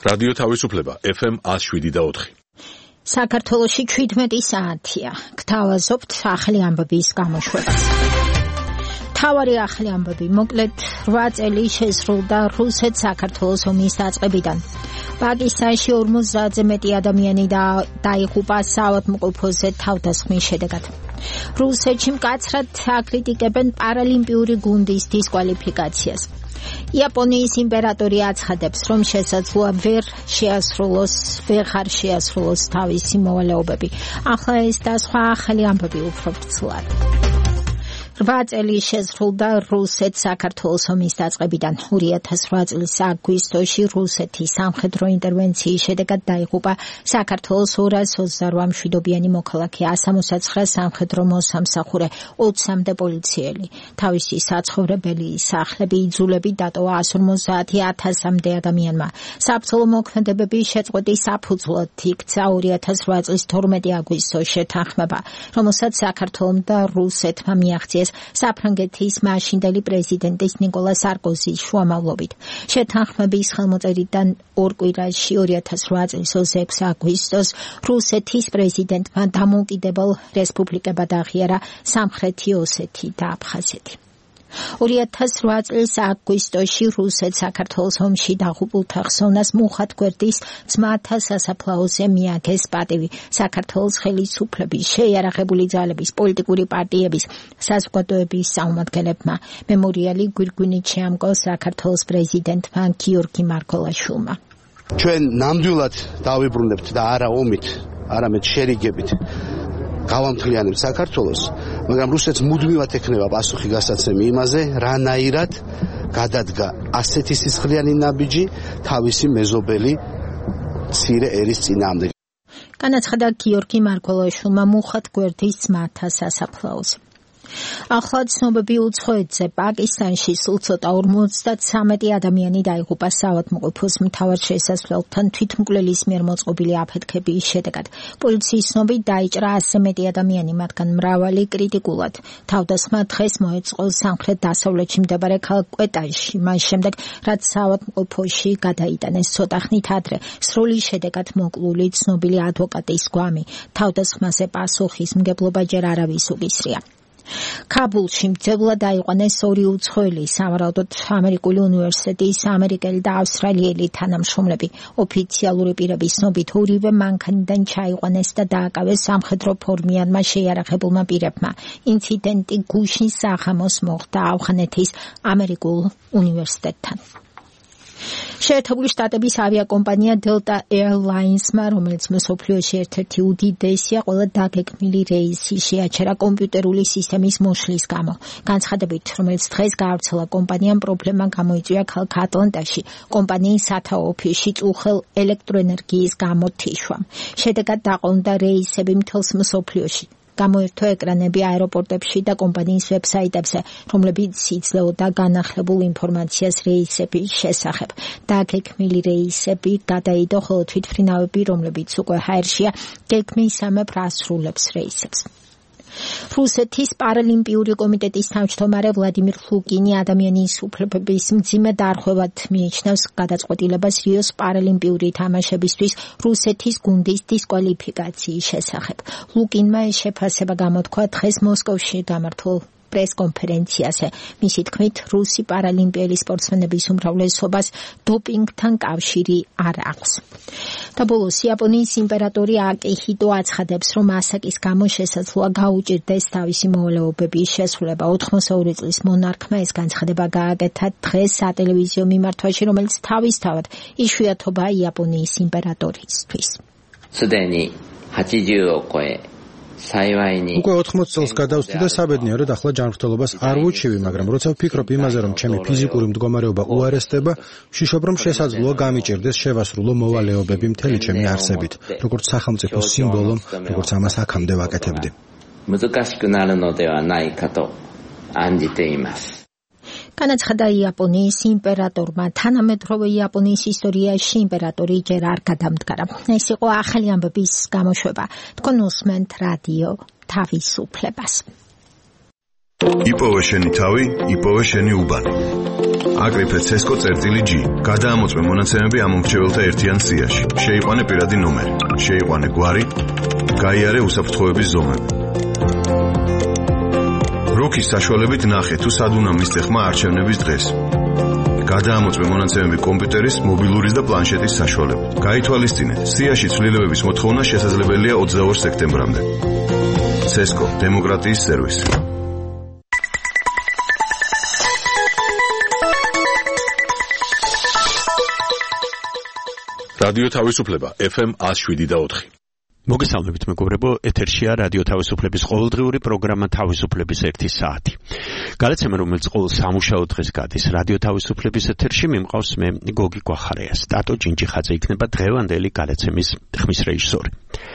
რადიო თავისუფლება FM 107.4. საქართველოში 17 საათია. გთავაზობთ ახალი ამბების გამოშვებას. თავარი ახალი ამბები, მოკლედ 8 წელი შესრულდა რუსეთ-საქართველოს ომის დაწყებიდან. პაკისტანში 50-ზე მეტი ადამიანი დაიღუპა საავადმყოფოზე თავდასხმის შედეგად. რუსეთში მკაცრად აკრიტიკებენ პარალიმპიური გუნდის დისკვალიფიკაციას. იაპონიის იმპერატორი აცხადებს, რომ შესაძლოა ვერ შეასრულოს თავისი მოვალეობები. ახლა ეს და სხვა ახალი ამბები უფრო ვრცლად. 8 წელი შესრულდა რუსეთ-საქართველოს ომის დაწყებიდან. 2008 წლის აგვისტოში რუსეთის სამხედრო ინტერვენციის შედეგად დაიღუპა საქართველოს 228 მშვიდობიანი მოქალაქე, 169 სამხედრო მოსამსახურე, 20-მდე პოლიციელი. თავისი საცხოვრებელი სახლები, იძულები დატოვა 150,000-მდე ადამიანმა. საბრძოლო მოქმედებების შეწყვეტის საფუძვლად იქცა 2008 წლის 12 აგვისტოს შეთანხმება, რომელსაც საქართველომ და რუსეთმა მიაღწიეს საფრანგეთის მაშინდელი პრეზიდენტის ნიკოლა სარკოზის შუამავლობით. შეთანხმების ხელმოწერიდან 2 კვირაში 2008 წლის 26 აგვისტოს რუსეთის პრეზიდენტმა დამოუკიდებელ რესპუბლიკებად აღიარა სამხრეთი ოსეთი და აფხაზეთი. 2008 წლის აგვისტოში რუსეთ-საქართველოს ომში დაღუპულთა ხსოვნას მუხად გვერდის ძმათა სასაფლაოზე მიაგეს პატივი. საქართველოს ხელისუფლების, შეიარაღებული ძალების, პოლიტიკური პარტიების, საზოგადოების წარმომადგენლებმა. მემორიალი გვირგვინით შეამკო საქართველოს პრეზიდენტმა გიორგი მარგველაშვილმა. ჩვენ ნამდვილად დავიბრუნებთ და არა ომით, არამედ შერიგებით გავამთლიანებთ საქართველოს, მაგრამ რუსეთს მუდმივად ექნება პასუხი გასაცემი იმაზე, რანაირად გადადგა ასეთი სისხლიანი ნაბიჯი თავისი მეზობელი მცირე ერის წინააღმდეგ. განაცხადა გიორგი მარგველაშვილმა მუხად გვერდის ძმათა სასაფლაოზე. ახლა ცნობები უცხოეთზე. პაკისტანში სულ ცოტა 53 ადამიანი დაიღუპა საავადმყოფოს მთავარ შესასვლელთან თვითმკვლელის მიერ მოწყობილი აფეთქების შედეგად. პოლიციის ცნობით დაიჭრა 100-ზე მეტი ადამიანი, მათგან მრავალი კრიტიკულად. თავდასხმა დღეს მოეწყო სამხრეთ-დასავლეთში მდებარე ქალაქ კვეტაში, მას შემდეგ, რაც საავადმყოფოში გადაიტანეს ცოტა ხნით ადრე. სროლის შედეგად მოკლული ცნობილი ადვოკატის გვამი. თავდასხმაზე პასუხისმგებლობა ჯერ არავის უკისრია. ქაბულში მძევლად აიყვანეს 2 უცხოელი, სავარაუდოდ ამერიკული უნივერსიტეტის ამერიკელი და ავსტრალიელი თანამშრომლები. ოფიციალური პირების ცნობით ორივე მანქანიდან ჩაიყვანეს და დააკავეს სამხედრო ფორმიანმა შეიარაღებულმა პირებმა. ინციდენტი გუშინ საღამოს მოხდა ავღანეთის ამერიკულ უნივერსიტეტთან. შეერთებული შტატების ავიაკომპანია Delta Airlines-მა, რომელიც მსოფლიოში ერთ-ერთი უდიდესია, ყველა დაგეგმილი რეისი შეაჩერა კომპიუტერული სისტემის მოშლის გამო. განცხადებით, რომელიც დღეს გაავრცელა, კომპანიამ პრობლემა გამოიწვია ქალაქ ატლანტაში, კომპანიის სათაო ოფისში წუხელ ელექტროენერგიის გამოთიშვამ. შედეგად დაყოლდა რეისები მთელს მსოფლიოში. გამოერთო ეკრანები აეროპორტებში და კომპანიის ვებსაიტებზე, რომლებიც იძლეოდა განახლებულ ინფორმაციას რეისების შესახებ. დაგეგმილი რეისები გადაიდო, ხოლო თვითმფრინავები, რომლებიც უკვე ჰაერშია, გეგმისამებრ ასრულებს რეისებს. რუსეთის პარალიმპიური კომიტეტის თავმჯდომარე ვლადიმირ ლუკინი ადამიანის უფლებების მძიმე დარღვევად მიიჩნევს გადაწყვეტილებას რიოს პარალიმპიური თამაშებისთვის რუსეთის გუნდის დისკვალიფიკაციის შესახებ. ლუკინმა ეს შეფასება გამოთქვა დღეს მოსკოვში გამართულ პრესკონფერენციაზე. მისი თქმით, რუსი პარალიმპიელი სპორტსმენების უმრავლესობას დოპინგთან კავშირი არ აქვს. და ბოლოს იაპონიის იმპერატორი აკიჰიტო აცხადებს, რომ ასაკის გამო შესაძლოა გაუჭირდეს თავისი მოვალეობების შესრულება. 82 წლის მონარქმა ეს განცხადება გააკეთა დღეს სატელევიზიო მიმართვაში, რომელიც თავისთავად იშვიათობაა იაპონიის იმპერატორისთვის. უკვე 80 წელს გადავსდი და საბედნიეროდ ახლა ჯანმრთელობას არ ვუჩივი, მაგრამ როცა ვფიქრობ იმაზე, რომ ჩემი ფიზიკური მდგომარეობა უარესდება, ვშიშობ, რომ შესაძლოა გამიჭირდეს შევასრულო მოვალეობები მთელი ჩემი არსებით, როგორც სახელმწიფო სიმბოლომ, როგორც ამას აქამდე ვაკეთებდი. განაცხადა იაპონიის იმპერატორმა. თანამედროვე იაპონიის ისტორიაში იმპერატორი ჯერ არ გადამდგარა. ეს იყო ახალი ამბების გამოშვება. თქვენ უსმენთ რადიო თავისუფლებას. იპოვე შენი თავი, იპოვე შენი უბანი. აკრიფე CESCO წერტილი-G. გადაამოწმე მონაცემები ამომრჩეველთა ერთიან სიაში. შეიყვანე პირადი ნომერი, შეიყვანე გვარი, გაიარე უსაფრთხოების ზომები. როქის საშუალებით ნახე თუ სად უნდა მისცე ხმა არჩევნების დღეს. გადაამოწმე მონაცემები კომპიუტერის, მობილურის და პლანშეტის საშუალებით. გაითვალისწინეთ, სიაში ცვლილებების მოთხოვნა შესაძლებელია 22 სექტემბრამდე. CESCO დემოკრატიის სერვისი. რადიო თავისუფლება FM 107.4. მოგესალმებით მეგობრებო, ეთერშია რადიო თავისუფლების ყოველდღიური პროგრამა თავისუფლების 1 საათი. გადაცემა, რომელიც ყოველ სამუშაო დღეს გადის რადიო თავისუფლების ეთერში, მიმყავს მე გოგი გვახარია. სტატო ჯინჯიხაძე იქნება დღევანდელი გადაცემის ხმის რეჟისორი.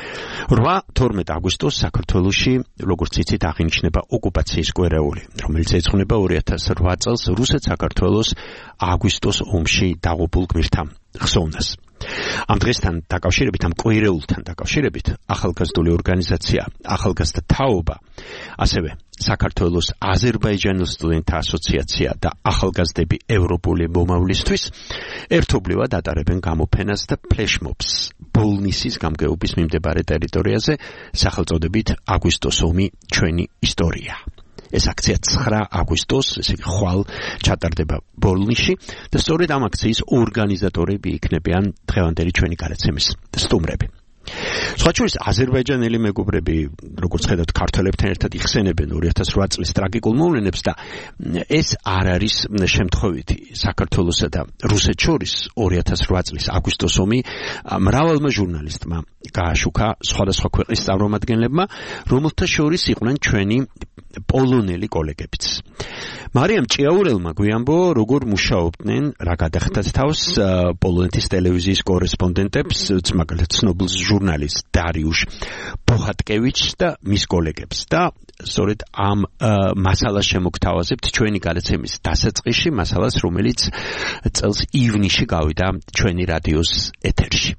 8-12 აგვისტოს საქართველოში, როგორც იცით, აღინიშნება ოკუპაციის კვერეული, რომელიც ეძღვნება 2008 წელს რუსეთ-საქართველოს აგვისტოს ომში დაღუპულ გმირთა ხსოვნას. ამ დღესთან დაკავშირებით, ამ კვირეულთან დაკავშირებით, ახალგაზრდული ორგანიზაცია ახალგაზრდა თაობა, ასევე საქართველოს აზერბაიჯანელ სტუდენტთა ასოციაცია და ახალგაზრდები ევროპული მომავლისთვის ერთობლივად ატარებენ გამოფენას და ფლეშმობს ბოლნისის გამგეობის მიმდებარე ტერიტორიაზე სახელწოდებით აგვისტოს ომი ჩვენი ისტორია. ეს აქცია 9 აგვისტოს, ესე იგი ხვალ ჩატარდება ბოლნისში და სწორედ ამ აქციის ორგანიზატორები იქნებიან დღევანდელი ჩვენი გადაცემის სტუმრები. სხვა შორის აზერბაიჯანელი მეგობრები, როგორც ხედავთ, ქართველებთან ერთად იხსენებენ 2008 წლის ტრაგიკულ მოვლენებს და ეს არ არის შემთხვევითი. საქართველოსა და რუსეთს შორის 2008 წლის აგვისტოს ომი მრავალმა ჟურნალისტმა გააშუქა სხვადასხვა ქვეყნის წარმომადგენლებმა, რომელთა შორის იყვნენ ჩვენი პოლონელი კოლეგებიც. მარიამ ჭიაურელმა გვიამბო, როგორ მუშაობდნენ, რა გადახდათ თავს პოლონეთის ტელევიზიის კორესპონდენტებს, მაგალითად ცნობილ ჟურნალისტ დარიუშ ბოჰატკევიჩს და მის კოლეგებს და სწორედ ამ მასალას შემოგთავაზებთ ჩვენი გადაცემის დასაწყისში, მასალას, რომელიც წელს ივნისში გავიდა ჩვენი რადიოს ეთერში.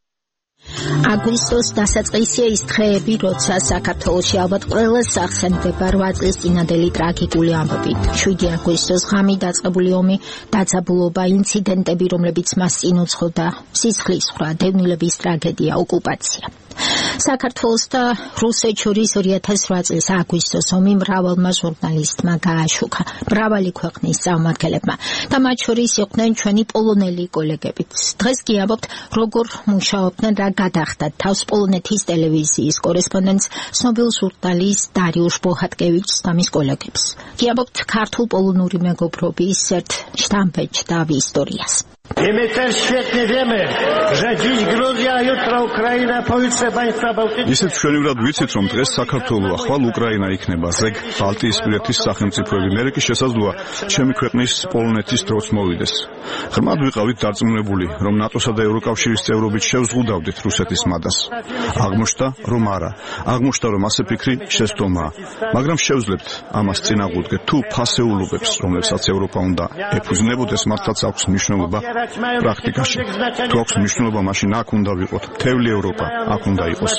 აგვისტოს დასაწყისია ის დღეები, როცა საქართველოში ალბათ ყველას ახსენდება 8 წლის წინადელი ტრაგიკული ამბები. 7 აგვისტოს ღამი, დაწყებული ომი, დაძაბულობა, ინციდენტები, რომლებიც მას წინ უძღოდა, სისხლის ხრა, დევნილების ტრაგედია, ოკუპაცია. საქართველოს და რუსეთს შორის 2008 წლის აგვისტოს ომი მრავალმა ჟურნალისტმა გააშუქა, მრავალი ქვეყნის წარმომადგენლებმა და მათ შორის იყვნენ ჩვენი პოლონელი კოლეგებიც. დღეს გიამბობთ, როგორ მუშაობდნენ, რა გადახდათ თავს პოლონეთის ტელევიზიის კორესპონდენტს, ცნობილ ჟურნალისტ დარიუშ ბოჰატკევიჩს და მის კოლეგებს. გიამბობთ ქართულ-პოლონური მეგობრობის ერთ შტამპეთს და ისტორიას. Wiemy też świetnie wiemy, że dziś Gruzja, jutro Ukraina, pojutrze państwa bałtyckie. ისიც ჩვენივრად ვიცით, რომ დღეს საქართველო, ახვალ უკრაინა იქნება, ზეგ ბალტიისპირეთის სახელმწიფოები. მე კი შესაძლოა ჩემი ქვეყნის პოლონეთის დროც მოვიდეს. ღრმად ვიყავით დარწმუნებული, რომ ნატოსა და ევროკავშირის წევრობით შევზღუდავდით რუსეთის მადას. აღმოჩნდა, რომ არა. აღმოჩნდა, რომ ასე ფიქრი შესდომაა. მაგრამ შევძლებთ ამას წინაღუდგეთ თუ ფასეულობებს, რომლებსაც ევროპა უნდა ეფუძნებოდეს, მართლაც აქვს მნიშვნელობა პრაქტიკაში. თუ აქვს მნიშვნელობა, მაშინ აქ უნდა ვიყოთ. მთელი ევროპა აქ უნდა იყოს.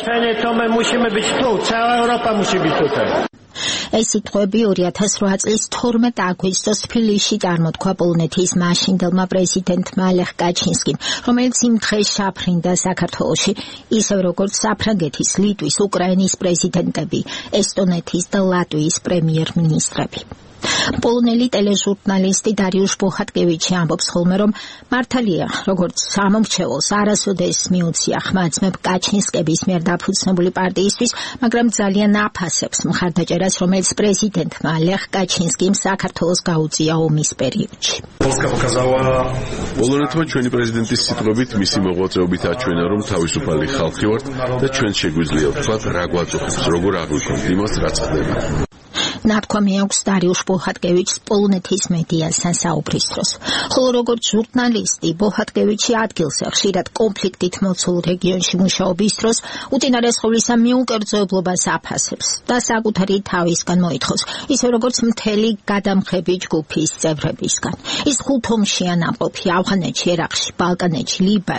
ეს სიტყვები 2008 წლის 12 აგვისტოს თბილისში წარმოთქვა პოლონეთის მაშინდელმა პრეზიდენტმა ლეხ კაჩინსკიმ, რომელიც იმ დღეს შაფრინდა საქართველოში, ისევ როგორც საფრანგეთის, ლიტვის, უკრაინის პრეზიდენტები, ესტონეთის და ლატვიის პრემიერ-მინისტრები. პოლონელი ტელეჟურნალისტი დარიუშ ბოჰატკევიჩი ამბობს ხოლმე, რომ მართალია, როგორც სამომრჩეველს არასოდეს მიუცია ხმა ძმებ კაჩინსკების მიერ დაფუძნებული პარტიისთვის, მაგრამ ძალიან აფასებს მხარდაჭერას, რომელიც პრეზიდენტმა ლეხ კაჩინსკიმ საქართველოს გაუწია ომის პერიოდში. პოლონეთმა ჩვენი პრეზიდენტის სიტყვებით მისი მოღვაწეობით აჩვენა, რომ თავისუფალი ხალხი ვართ და ჩვენ შეგვიძლია ვთქვათ, რა გვაწუხებს, როგორ აღვიქვამთ იმას, რაც ხდება. ნათქვამი აქვს დარიუშ ბოჰატკევიჩს პოლონეთის მედიასთან საუბრის დროს. ხოლო როგორც ჟურნალისტი, ბოჰატკევიჩი ადგილზე ხშირად კონფლიქტით მოცულ რეგიონში მუშაობის დროს უწინარეს ყოვლისა მიუკერძოებლობას აფასებს და საკუთარი თავისგან მოითხოვს, ისე როგორც მთელი გადამხები ჯგუფის წევრებისგან. ის 5 ომშია ნამყოფი ავღანეთში, ერაყში, ბალკანეთში, ლიბანში.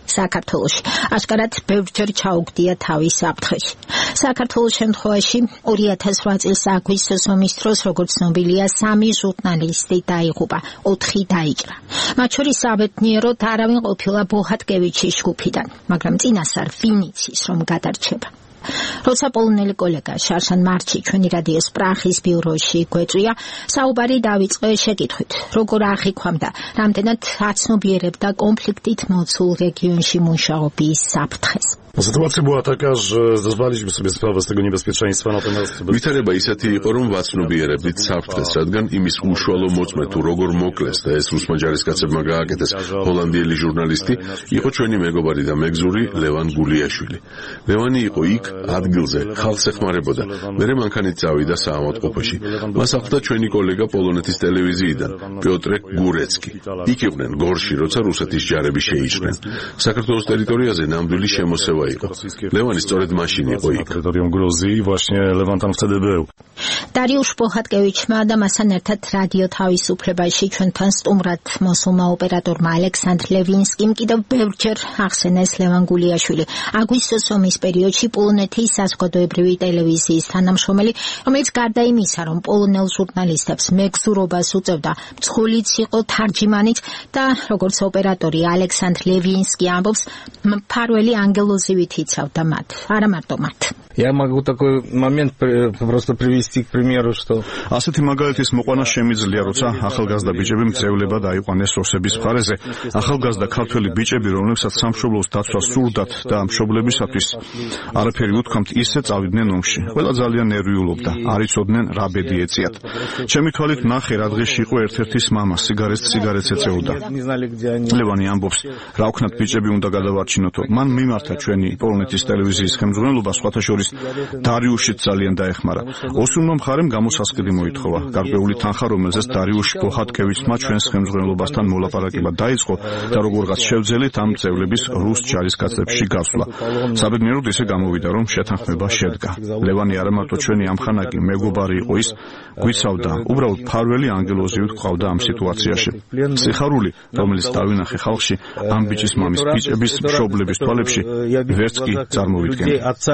საქართველოში. აშკარად ბევრჯერ ჩაუგდია თავის საფრთხეში. საქართველოს შემთხვევაში 2008 წლის აგვისტოს ომის დროს, როგორც ცნობილია, 3 ჟურნალისტი დაიღუპა, 4 დაიჭრა. მათ შორის საბედნიეროდ არავინ ყოფილა ბოჰატკევიჩის ჯგუფიდან, მაგრამ წინასწარ ვინ იცის, რომ გადარჩება. როცა პოლონელი კოლეგა შარშან მარჩი ჩვენი რადიოს პრახის ბიუროში გვეწვია, საუბარი დავიწყე შეკითხვით, როგორ აღიქვამდა, რამდენად აცნობიერებდა კონფლიქტით მოცულ რეგიონში მუშაობის საფრთხეს. Sytuacja była taka, że zdawaliśmy sobie sprawę z tego niebezpieczeństwa, natomiast... ვითარება ისეთი იყო, რომ ვაცნობიერებდით საფრთხეს, რადგან იმის უშუალო მოწმე თუ როგორ მოკლეს და ეს რუსმა ჯარისკაცებმა გააკეთეს ჰოლანდიელი ჟურნალისტი, იყო ჩვენი მეგობარი და მეგზური ლევან გულიაშვილი. ლევანი იყო იქ, ადგილზე, ხალხს ეხმარებოდა. მერე მანქანით წავიდა საავადმყოფოში. მას ახლდა ჩვენი კოლეგა პოლონეთის ტელევიზიიდან, პიოტრე გურეცკი. იქ იყვნენ გორში, როცა რუსეთის ჯარები შეიჭრნენ. საქართველოს ტერიტორიაზე ნამდვილი შემოსევა იყო. ლევანი სწორედ მაშინ იყო იქ. დარიუშ ბოჰატკევიჩმა და მასთან ერთად რადიო თავისუფლებაში ჩვენთან სტუმრად მოსულმა ოპერატორმა ალექსანდრ ლევინსკიმ კიდევ ბევრჯერ ახსენეს ლევან გულიაშვილი, აგვისტოს ომის პერიოდში პოლონეთის საზოგადოებრივი ტელევიზიის თანამშრომელი, რომელიც გარდა იმისა, რომ პოლონელ ჟურნალისტებს მეგზურობას უწევდა, მძღოლიც იყო, თარჯიმანიც და როგორც ოპერატორი ალექსანდრ ლევინსკი ამბობს, მფარველი ანგელოზივით იცავდა მათ, არა მარტო მათ. Я могу такой момент просто привести к примеру, что ასეთი მაგალითის მოყვანა შემიძლია, როცა ახალგაზრდა ბიჭები მწევლებად აიყვანეს რუსების მხარეზე. ახალგაზრდა ქართველი ბიჭები, რომლებსაც სამშობლოს დაცვა სურდათ და მშობლებისათვის არაფერი უთქვამთ, ისე წავიდნენ ომში. ყველა ძალიან ნერვიულობდა, არ იცოდნენ რა ბედი ეწიათ. ჩემი თვალით ნახე, რა დღეში იყო ერთ-ერთის მამა, სიგარეტს ეწეოდა. ლევანი ამბობს, რა ვქნათ ბიჭები უნდა გადავარჩინოთო. მან მიმართა ჩვენი პოლონეთის ტელევიზიის ხელმძღვანელობა, სხვათა შორის დარიუშიც ძალიან დაეხმარა. ოსურმა მხარემ გამოსასყიდი მოითხოვა. გარკვეული თანხა, რომელზეც დარიუშ ბოჰატკევიჩმა ჩვენს ხელმძღვანელობასთან მოლაპარაკება დაიწყო და როგორღაც შევძელით ამ წევლების რუს ჯარისკაცებში გასვლა. საბედნიეროდ ისე გამოვიდა, რომ შეთანხმება შედგა. ლევანი არა მარტო ჩვენი ამხანაკი მეგობარი იყო, ის გვიცავდა, უბრალოდ ფარველი ანგელოზივით ყავდა ამ სიტუაციაში. სიხარული, რომელიც დავინახე ხალხში, ამ ბიჭის მამის ბიჭების მშობლების თვალებში ვერც კი წარმოვიდგენია.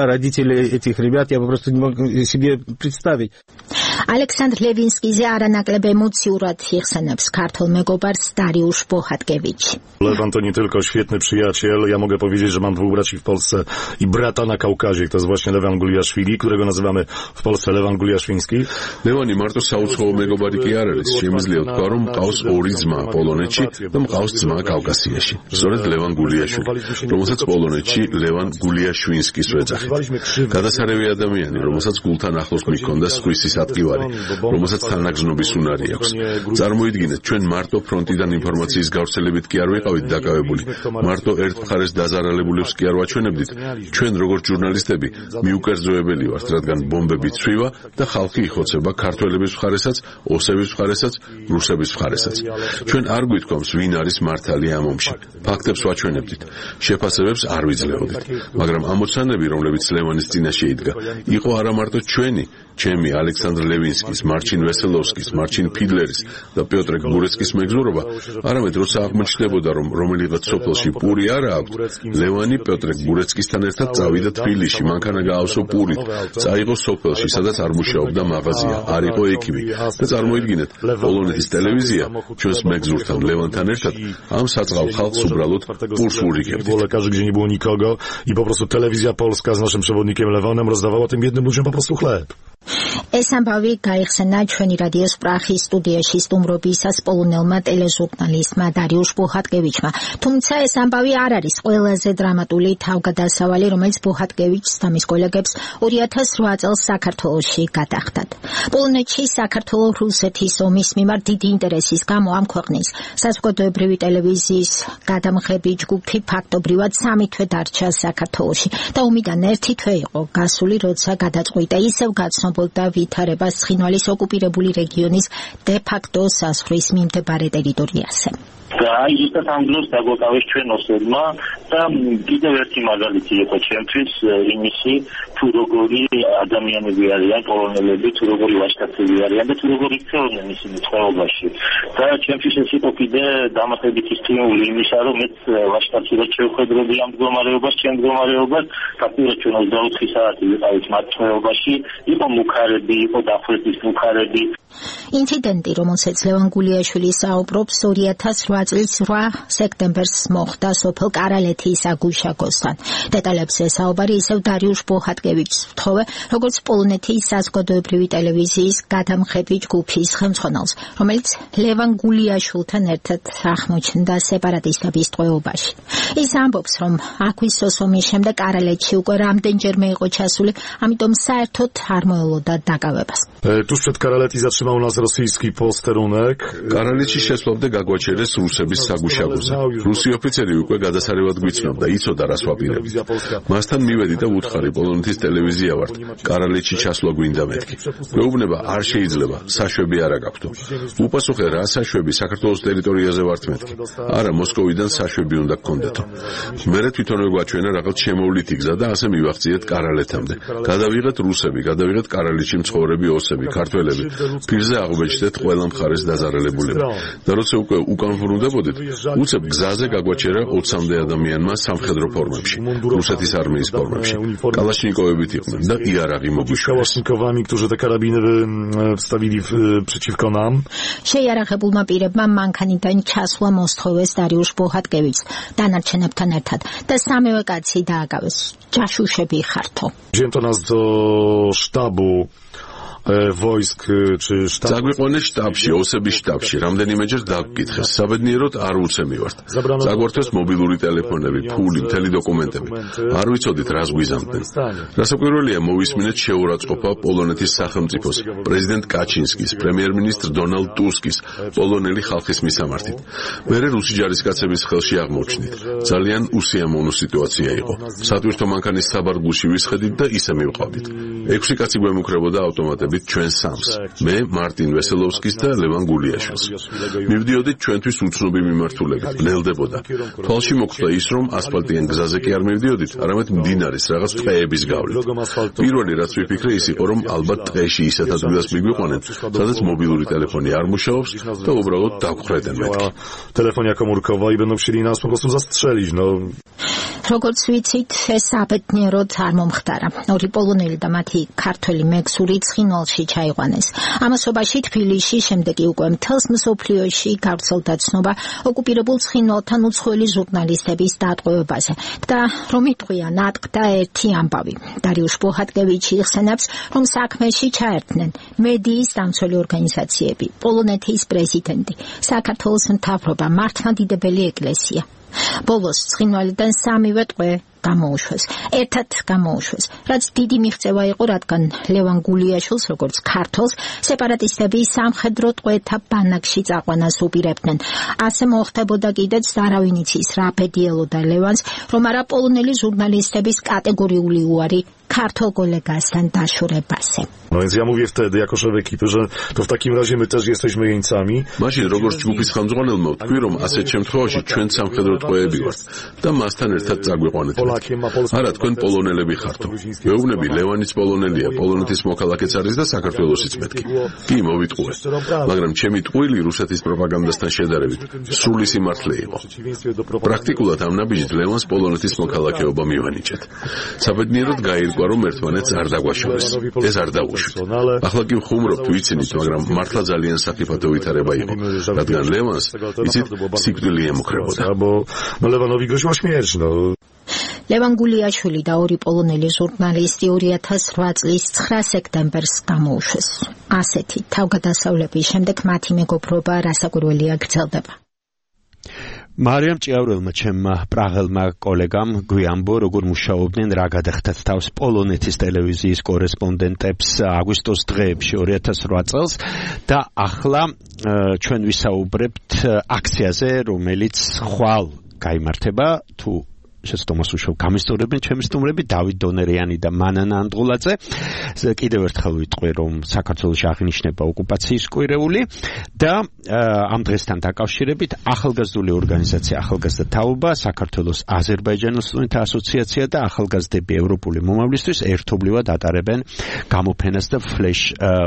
Этих ребят я просто не могу себе представить. ალექსანდრ ლევინსკიზე არანაკლებ ემოციურად იხსენებს ქართულ მეგობარს დარიუშ ბოჰატკევიჩი. Lewan to nie tylko świetny przyjaciel, ja mogę powiedzieć, że mam 2 braci w Polsce i brata na Kaukazie, to jest właśnie Lewan Guliaszwili, którego nazywamy w Polsce Lewan Guliaszwiński. ლევანი მარტო საუცხოო მეგობარი კი არ არის, შემიძლია თქვა, რომ მყავს 2 ძმა პოლონეთში და მყავს ძმა კავკასიაში. სწორედ ლევან გულიაშვილი, რომელსაც პოლონეთში ლევან გულიაშვინსკის ეძახით. გადასარევი ადამიანი, რომელსაც გულთან ახლოს მიქონდა სხვისის ატკივარი, რომელსაც თანაგზნობის უნარი აქვს. წარმოიდგინეთ, ჩვენ მარტო ფრონტიდან ინფორმაციის გავრცელებით კი არ ვიყავით დაკავებული, მარტო ერთ მხარეს დაზარალებულებს კი არ ვაჩვენებდით. ჩვენ როგორც ჟურნალისტები მიუკერძოებელი ვართ, რადგან ბომბები ცვივა და ხალხი იხოცება ქართველების მხარესაც, ოსების მხარესაც, რუსების მხარესაც. ჩვენ არ გვითქვამს, ვინ არის მართალი ამ ომში. ფაქტებს ვაჩვენებდით, შეფასებებს არ ვიძლეოდით, მაგრამ ამოცანები, რომლებიც ლევანის წინაშე იდგა, იყო არა მარტო ჩვენი, ჩემი ალექსანდრ ლევინსკის, მარჩინ ვესელოვსკის, მარჩინ ფიდლერის და პიოტრე გურეცკის მეგზურობა, არამედ როცა აღმოჩნდებოდა, რომ რომელიღაც სოფელში პური არ აქვს, ლევანი პიოტრე გურეცკისთან ერთად წავიდა თბილისში, მანქანა გაავსო პურით, წაიღო სოფელში, სადაც არ მუშაობდა მაღაზია, არ იყო ექიმი და წარმოიდგინეთ, პოლონეთის ტელევიზია ჩვენს მეგზურთან ლევანთან ერთად ამ საწყალ ხალხს უბრალოდ პურს ურიგებდით. Lekarzy, gdzie nie było nikogo i po prostu telewizja polska z naszym przewodnikiem Lewanem rozdawała tym biednym ludziom po prostu chleb. ეს ამბავი გაიხსენა ჩვენი რადიოს პრახის სტუდიაში სტუმრობისას პოლონელმა ტელეჟურნალისტმა დარიუშ ბოჰატკევიჩმა. თუმცა ეს ამბავი არ არის ყველაზე დრამატული თავგადასავალი, რომელიც ბოჰატკევიჩს და მის კოლეგებს 2008 წელს საქართველოში გადახდათ. პოლონეთში საქართველო-რუსეთის ომის მიმართ დიდი ინტერესის გამო ამ ქვეყნის საზოგადოებრივი ტელევიზიის გადამღები ჯგუფი ფაქტობრივად 3 თვე დარჩა საქართველოში და ომიდან 1 თვე იყო გასული, როცა გადაწყვიტა ისევ გაცნობოდა ვითარება ცხინვალის ოკუპირებული რეგიონის დე-ფაქტო საზღვრის მიმდებარე ტერიტორიაზე. და აი ზუსტად ამ დროს დაგვაკავეს ჩვენ ოსებმა და კიდევ ერთი მაგალითი იყო ჩემთვის იმისი თუ როგორი ადამიანები არიან პოლონელები, თუ როგორი ვაჟკაცები არიან და თუ როგორი იქცეოდნენ ისინი ცხოვრებაში. და ჩემთვის ეს იყო კიდე დამატებითი სტიმული იმისა, რომ მეც ვაჟკაცურად შევხედრები ამ მდგომარეობას, ჩემ მდგომარეობას, ფაქტობრივად ჩვენ 24 საათი ვიყავით მათ ცხოვრებაში, იყო მუქარები, იყო დახვრეტის მუქარები. ინციდენტი, რომელსაც ლევან გულიაშვილი საუბრობს, 2008 წლის 8 სექტემბერს მოხდა სოფელ კარალეთის აგუშაკოსთან. დეტალებზე საუბარი ისევ დარიუშ ბოჰატკევიჩს ვთხოვე, როგორც პოლონეთის საზოგადოებრივი ტელევიზიის გადამხები ჯგუფის ხელმძღვანელს, რომელიც ლევან გულიაშვილთან ერთად აღმოჩნდა სეპარატისტების ტყვეობაში. ის ამბობს, რომ აგვისტოს ომის შემდეგ კარალეთში უკვე რამდენჯერმე იყო czasuli, ამიტომ საერთოდ არ მოელოდა დაკავებას. Tuż przed Karaleti zatrzymał nas rosyjski posterunek. კარალეთში შესვლამდე გაგვაჩერეს რუსების საგუშაგოზე. რუსი ოფიცერი უკვე გადასარევად გვიცნობდა, იცოდა რას ვაპირებთ. მასთან მივედი და ვუთხარი, პოლონეთის ტელევიზია ვართ. კარალეთში ჩასვლა გვინდა მეთქი. მეუბნება არ შეიძლება, საშვები არ აქვს. უპასუხე, რა საშვები, საქართველოს ტერიტორიაზე ვართ მეთქი. არა, მოსკოვიდან საშვები უნდა გქონდეთო. მერე თვითონვე გვაჩვენა რაღაც შემოვლითი გზა და ასე მივაღწიეთ კარალეთამდე. გადავიღეთ რუსები, გადავიღეთ კარალეთში მცხოვრები ოსები, ქართველები. ფირზე აღვეჯდეთ ყველა მხარეს დაზარალებულები. და როცა უკვე უკან ვრუნდებოდით, უცებ გზაზე გაგვაჩერა 20-მდე ადამიანმა სამხედრო ფორმებში, რუსეთის არმიის ფორმებში. კალაშნიკოვებით იყვნენ და იარაღი მოგვიშვეს. Kałasznikowami, którzy te karabiny wstawili przeciwko nam. შეიარაღებულმა პირებმა მანქანიდან ჩასვლა მოსთხოვეს დარიუშ ბოჰატკევიჩს დანარჩენებთან ერთად და სამივე კაცი დააკავეს. ჯაშუშები ხართო. Wzięto nas do sztabu wojsk czy sztab. Zaგვიყვანეს შტაბში, ოსების შტაბში, რამდენიმეჯერ დაგკითხეს. საბედნიეროდ არ უცემივართ. Საგვართოს მობილური ტელეფონები, ფული, მთელი დოკუმენტები. არ ვიცოდით რას გვიზამდნენ. რასაკვირველია, მოვისმინეთ შეურაცხყოფა პოლონეთის სახელმწიფოს, პრეზიდენტ კაჩინსკის, პრემიერ-მინისტრ დონალდ ტუსკის, პოლონელი ხალხის მისამართით. მერე რუსი ჯარისკაცების ხელში აღმოჩნდით. ძალიან უსიამოვნო სიტუაცია იყო. სატვირთო მანქანის საბარგულში ვისხედით და ისე მივყავდით. 6 კაცი გვემუქრებოდა ავტომატები ჩვენ სამს. მე მარტინ ვესელოვსკის და ლევან გულიაშვილს. მივდიოდით ჩვენთვის უცნობი მიმართულებით, ბნელდებოდა. თვალში მოხვდა ის, რომ ასფალტიან გზაზე კი არ მივდიოდით, არამედ მდინარის რაღაც ტყეების გავლით. პირველი რაც ვიფიქრე ის იყო, რომ ალბათ ტყეში ისეთ ადგილას მიგვიყვანენ, სადაც მობილური ტელეფონი არ მუშაობს და უბრალოდ დაგვრედენ მეთქი. Telefonia komórkowa i będą chcieli nas po prostu zastrzelić, no. როგორც ვიცით, ეს საბედნიეროდ არ მომხდარა. ორი პოლონელი და მათი ქართველი მექსური ცხინვალში ჩაიყვანეს. ამასობაში თბილისში, შემდეგ უკვე მთელს მსოფლიოში გავრცელდა ცნობა ოკუპირებულ ცხინვალთან უცხოელი ჟურნალისტების დატყვევებაზე. და რომ იტყვია ნატყდა ერთი ამბავი. დარიუშ ბოჰატკევიჩი იხსენებს, რომ საქმეში ჩაერთნენ მედიის დამცველი ორგანიზაციები, პოლონეთის პრეზიდენტი, საქართველოს მთავრობა, მართლმადიდებელი ეკლესია. ბოლოს ცხინვალიდან სამივე ტყვე გამოუშვეს. ერთად გამოუშვეს, რაც დიდი მიღწევა იყო, რადგან ლევან გულიაშვილს, როგორც ქართველს, სეპარატისტები სამხედრო ტყვეთა ბანაკში წაყვანას უპირებდნენ. ასე მოხდებოდა კიდეც და არავინ იცის რა ბედიელოდა ლევანს, რომ არა პოლონელი ჟურნალისტების კატეგორიული უარი ქართულ kolegastan dashurებაზე. No więc ja mówię wtedy jako szef ekipy, że to w takim razie my też jesteśmy jeńcami. მაშინ როგორც ჯგუფის ხელმძღვანელმა ვთქვი, რომ ასეთ შემთხვევაში ჩვენ სამხედრო ტყვეები ვართ და მასთან ერთად წაგვიყვანეთ. არა, თქვენ პოლონელები ხართო. მეუბნები, ლევანიც პოლონელია, პოლონეთის მოქალაქეც არის და საქართველოსიც მეთქი. კი, მოვიტყუე. მაგრამ ჩემი ტყვილი რუსეთის პროპაგანდასთან შედარებით სრული სიმართლე იყო. პრაქტიკულად ამ ნაბიჯით ლევანს პოლონეთის მოქალაქეობა მივანიჭეთ. საბედნიეროდ გაირკვა, რომ ერთმანეთს არ დაგვაშორეს. ეს არ დაუშვით. ახლა კი ვხუმრობთ, ვიცინით, მაგრამ მართლა ძალიან საფათო ვითარება იყო, რადგან ლევანს იცით სიკვდილი ემუქრებოდა. No Lewanowi groziła śmierć, no. ლევან გულიაშვილი და ორი პოლონელი ჟურნალისტი 2008 წლის 9 სექტემბერს გამოუშვეს. ასეთი თავგადასავლების შემდეგ მათი მეგობრობა რასაკვირველია გრძელდება. მარიამ ჭიაურელმა ჩემმა პრაღელმა კოლეგამ გვიამბო, როგორ მუშაობდნენ, რა გადახდათ თავს პოლონეთის ტელევიზიის კორესპონდენტებს აგვისტოს დღეებში 2008 წელს და ახლა ჩვენ ვისაუბრებთ აქციაზე, რომელიც ხვალ გაიმართება თუ შეცდომას გამისტორებენ ჩემი სტუმრები დავით დონერიანი და მანანა ანდღულაძე. კიდევ ერთხელ ვიტყვი, რომ საქართველოში აღინიშნება ოკუპაციის კვირეული და ამ დღესთან დაკავშირებით ახალგაზრდული ორგანიზაცია ახალგაზრდა თაობა, საქართველოს აზერბაიჯანელ სტუდენტთა ასოციაცია და ახალგაზრდები ევროპული მომავლისთვის ერთობლივად ატარებენ გამოფენას და ფლეშ